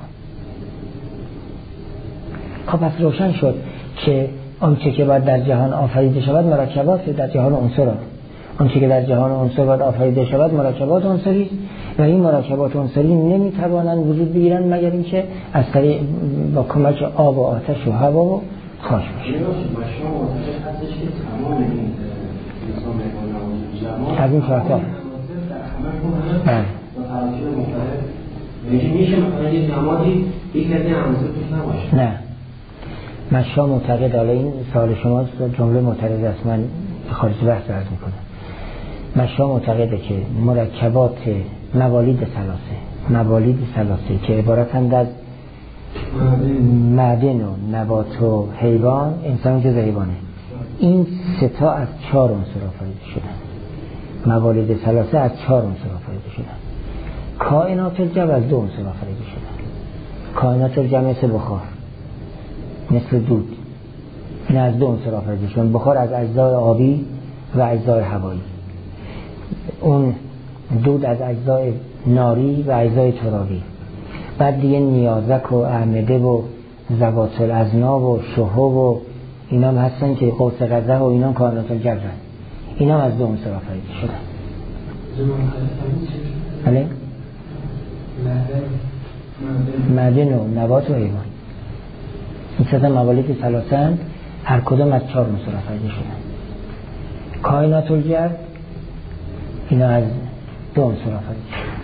خب پس روشن شد که آنچه که باید در جهان آفریده شود مرکبات در جهان عنصر است. آنچه که در جهان عنصر باید آفریده شود مرکبات عنصری است و این مرکبات عنصری نمیتوانند وجود بگیرند مگر اینکه از طریق با کمک آب و آتش و هوا و خاک باشه. از این چهار تا. بله. میشه مثلا یه نمادی یک از این عناصر توش نباشه. نه. مشا معتقد، حالا این سوال شما جمله معترض است، من خارج بحث عرض میکنم. مشا معتقده که مرکبات موالید ثلاثه، موالید ثلاثه که عبارتند از معدن و نبات و حیوان، انسان جز حیوانه، این سه تا از چهار عنصر آفریده شدن. موالید ثلاثه از چهار عنصر آفریده شدن. کائنات الجو از دو عنصر آفریده شدن. کائنات الجو مثل بخار، مثل دود، این از دو عنصر آفریده شدن. بخار از اجزای آبی و اجزای هوایی، اون دود از اجزای ناری و اجزای ترابی. بعد دیگه نیازک و اعمده و ذوات الازنا و شهب و اینا هم هستن که قوس قزح و اینا هم کائنات الجو هستن. اینا هم از دو عنصر آفریده شدن. بله؟ معدن و نبات و حیوان. این سه تا موالید ثلاثه‌اند، هر کدوم از چهار عنصر آفریده شدن. کائنات الجو اینا از دو عنصر آفریده شدن.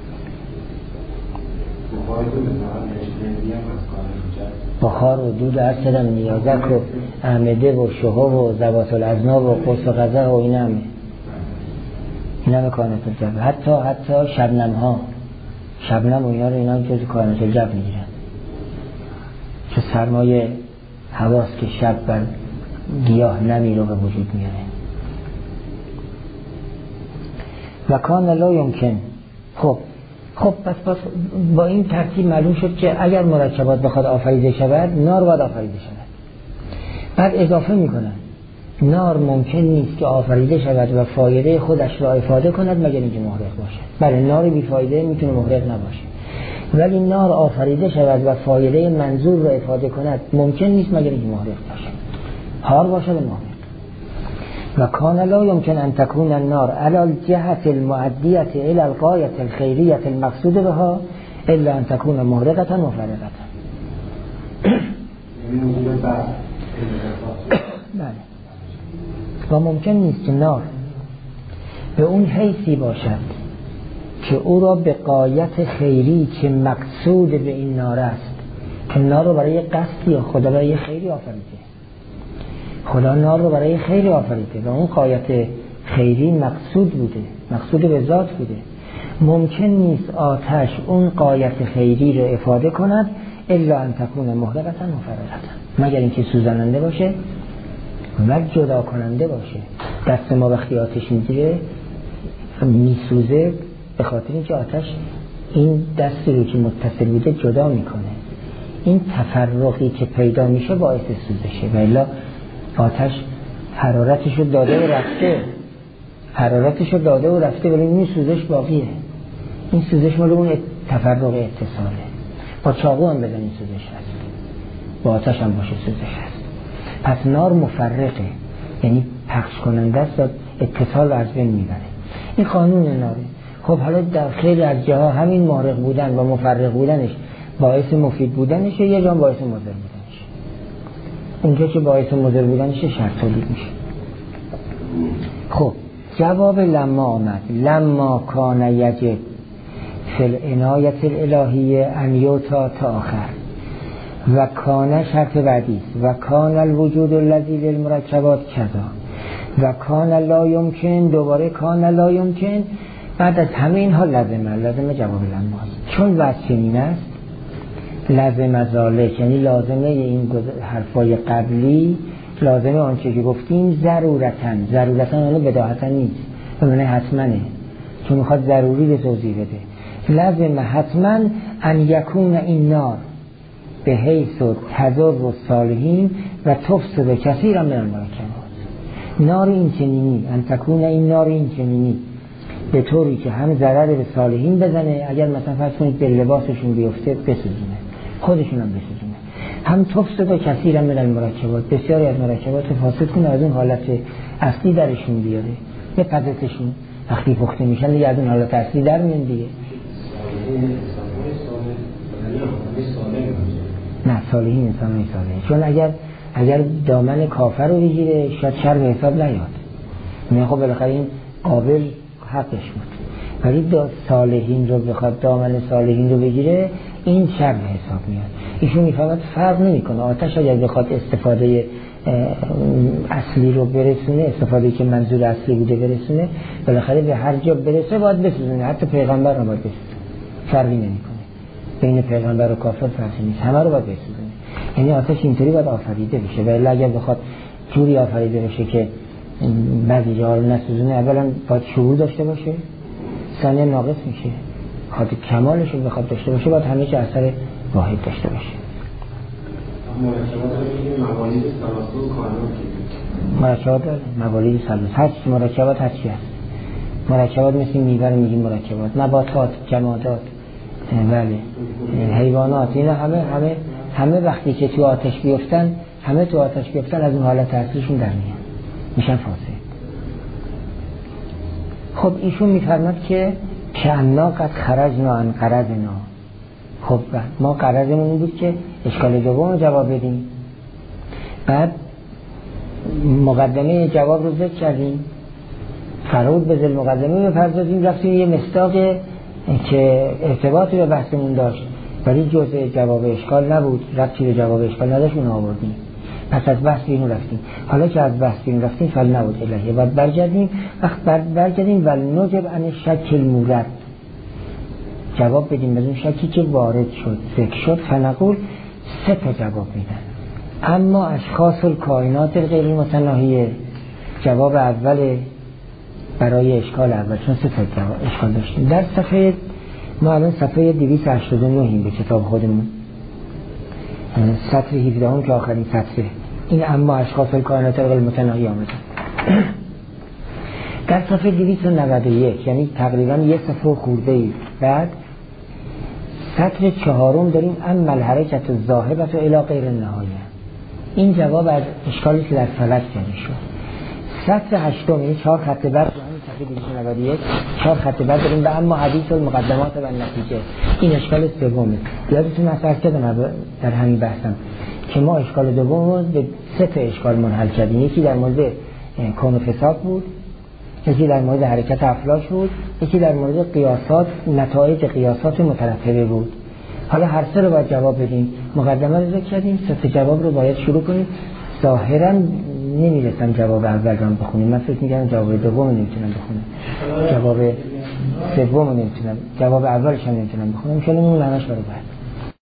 بخار و دود عرض کردم، نیازک و احمده و شهاب و ذوات الاذناب و قرص و غذا و این همه این همه کائنات الجو. حتی حتی شبنم ها شبنم و اینا رو اینا جز کائنات الجو میگیرن، چه سرمایه هواست که شب بر گیاه نمی رو به وجود میاره. و کان لا یمکن. خب خب پس پس با این ترتیب معلوم شد که اگر مرکبات بخواد آفریده شود، نار باید آفریده شود. بعد اضافه میکنن نار ممکن نیست که آفریده شود و فایده خودش را افاده کند مگر اینکه محرق باشد. بله، نار بی فایده میتونه محرق نباشه، ولی نار آفریده شود و فایده منظور را افاده کند ممکن نیست مگر اینکه محرق باشه، حار باشد و محرق. و کان لا یمکن ان تکون النار علی الجهت المؤدیه الى الغایه الخیریه المقصود بها الا ان تکون محرقه مفرقه. بله، و ممکن نیست که نار به اون حیثی باشد که او را به غایت خیری که مقصود به این نار است، که نار رو برای قصدی یا خدا برای خیری آفریده. خدا نار رو برای خیری آفریده و اون غایت خیری مقصود بوده، مقصود به ذات بوده. ممکن نیست آتش اون غایت خیری رو افاده کند الا ان تکون محرقه مفرقه، مگر اینکه سوزننده باشه و جدا کننده باشه. دست ما وقتی آتش میگیره میسوزه به خاطر اینکه آتش این دستی رو که متصل بوده جدا میکنه. این تفرقی که پیدا میشه باعث سوزشه، و الا آتش حرارتشو داده و رفته حرارتشو داده و رفته ولی این سوزش باقیه. این سوزش مال اون تفرق اتصاله. با چاقو هم بزن این سوزش هست، با آتش هم باشه سوزش هست. پس نار مفرقه، یعنی پخش کننده است و اتصال رو از بین میبره. این قانون ناره. خب حالا در خیلی از جاها همین محرق بودن و مفرق بودنش باعث مفید بودنشه، یه جا باعث مضر بودنشه. اونجا که باعث مضر بودنشه شرط تولید میشه. خب جواب لما آمد، لما کان یجب فی العنایت الالهیه ان یوتا تا آخر، و کان شرط بعدی است، و کان الوجود الذی للمرکبات کذا، و کان لا یمکن، دوباره کان لا یمکن. بعد از همه اینها لازمه لازمه جواب لما است. چون واسه چنین است لازم ذالک، یعنی لازمه این حرفای قبلی، لازمه آنچه که گفتیم ضرورتاً ضرورتاً اونو بداهتاً نیست، اونه حتمنه، چون میخواد ضروری به توضیح بده. لازم حتماً ان یکون این نار به حیث و تضر و صالحین و تفسد کثیرا من المرکبات. نار این چنینی، ان تکون این نار این چنینی به طوری که هم ضرر به صالحین بزنه، اگر مثلا فرض کنید به لباسشون بیفته بسوزونه، خودشون هم بسوزونه، هم تفسد و کثیرا من المرکبات، بسیاری از مرکبات فاسد کنه، از اون حالت اصلی درشون بیاره. به پزتشون وقتی پخته میشن دیگه از اون حالت اصلی در میان دیگه. نه، صالحین انسان های صالحین، چون اگر اگر دامن کافر رو بگیره شاید شر به حساب نیاد، نه خب بالاخره این قابل حقش بود، ولی دا صالحین رو بخواد دامن صالحین رو بگیره این شر به حساب میاد. ایشون میفهمد فرق نمیکنه، آتش اگر بخواد استفاده اصلی رو برسونه، استفاده که منظور اصلی بوده برسونه، بالاخره به هر جا برسه باید بسوزونه، حتی پیغمبر رو باید بسوزونه، فرقی نمیکنه بین پیغمبر و کافر، فرقی نیست، همه رو باید بسوزونه. یعنی آتش اینطوری باید آفریده بشه، و الا اگر بخواد جوری آفریده بشه که بعضی جاها رو نسوزونه، اولا باید شعور داشته باشه، ثانیا ناقص میشه، خاطر کمالش رو بخواد داشته باشه باید همه چی اثر واحد داشته باشه. مرکبات رو میگیم موالید ثلاثه و کانون، مرکبات موالید ثلاثه، هر چی مرکبات هر چی هست. مرکبات مثل میوه رو میگیم مرکبات، نباتات، جمادات، بله، حیوانات، اینا همه همه همه وقتی که تو آتش بیفتن، همه تو آتش بیفتن از اون حالت اصلیشون در میان، میشن فاسد. خب ایشون میفرماد که که انا قد خرجنا عن قرضنا. خب ما قرضمون این بود که اشکال دوم رو جواب بدیم. بعد مقدمه جواب رو ذکر کردیم، فرود به ذل مقدمه بپردازیم، رفتیم یه مصداق که ارتباطی به بحثمون داشت ولی جزء جواب اشکال نبود، ربطی به جواب اشکال نداشت، اون آوردیم. پس از بحث اینو رفتیم. حالا که از بحث اینو رفتیم فعل نبود الهی، بعد برگردیم. وقت بعد برگردیم ول نجب عن شک المورد، جواب بدیم به اون شکی که وارد شد ذکر شد. فنقول سه تا جواب میدن. اما اشخاص الکائنات غیر متناهیه، جواب اول برای اشکال اول، چون سه تا جواب اشکال داشتیم. در صفحه ما الان صفحه دویست و هشتاد و نه به کتاب خودمون، سطر هفده هم که آخرین سطره، این اما اشخاص الکائنات غیر متناهیه آمده. در صفحه دویست و نود و یک، یعنی تقریبا یه صفحه خورده ای بعد، سطر چهارم داریم اما الحرکت الذاهبة الی غیر النهایه. این جواب از اشکالی که در فلک جاری شد. سطر هشتم، این چهار خط بعد، همین صفحه دویست و نود و یک چهار خط بعد داریم به اما حدیث المقدمات و نتیجه. این اشکال سومه. یادتون هست کردم در همین بحثم که ما اشکال دوم رو به سه تا اشکال منحل کردیم. یکی در مورد کون و فساد بود، یکی در مورد حرکت افلاک بود، یکی در مورد قیاسات، نتایج قیاسات مترتبه بود. حالا هر سه رو باید جواب بدیم. مقدمه رو ذکر کردیم، سه تا جواب رو باید شروع کنیم. ظاهرا نمیرسم جواب اول رو بخونیم، من فکر می‌کردم جواب دوم نمیتونم بخونم، جواب سوم نمیتونم، جواب اولش هم نمیتونم بخونم. ان شاء الله همش برای بعد.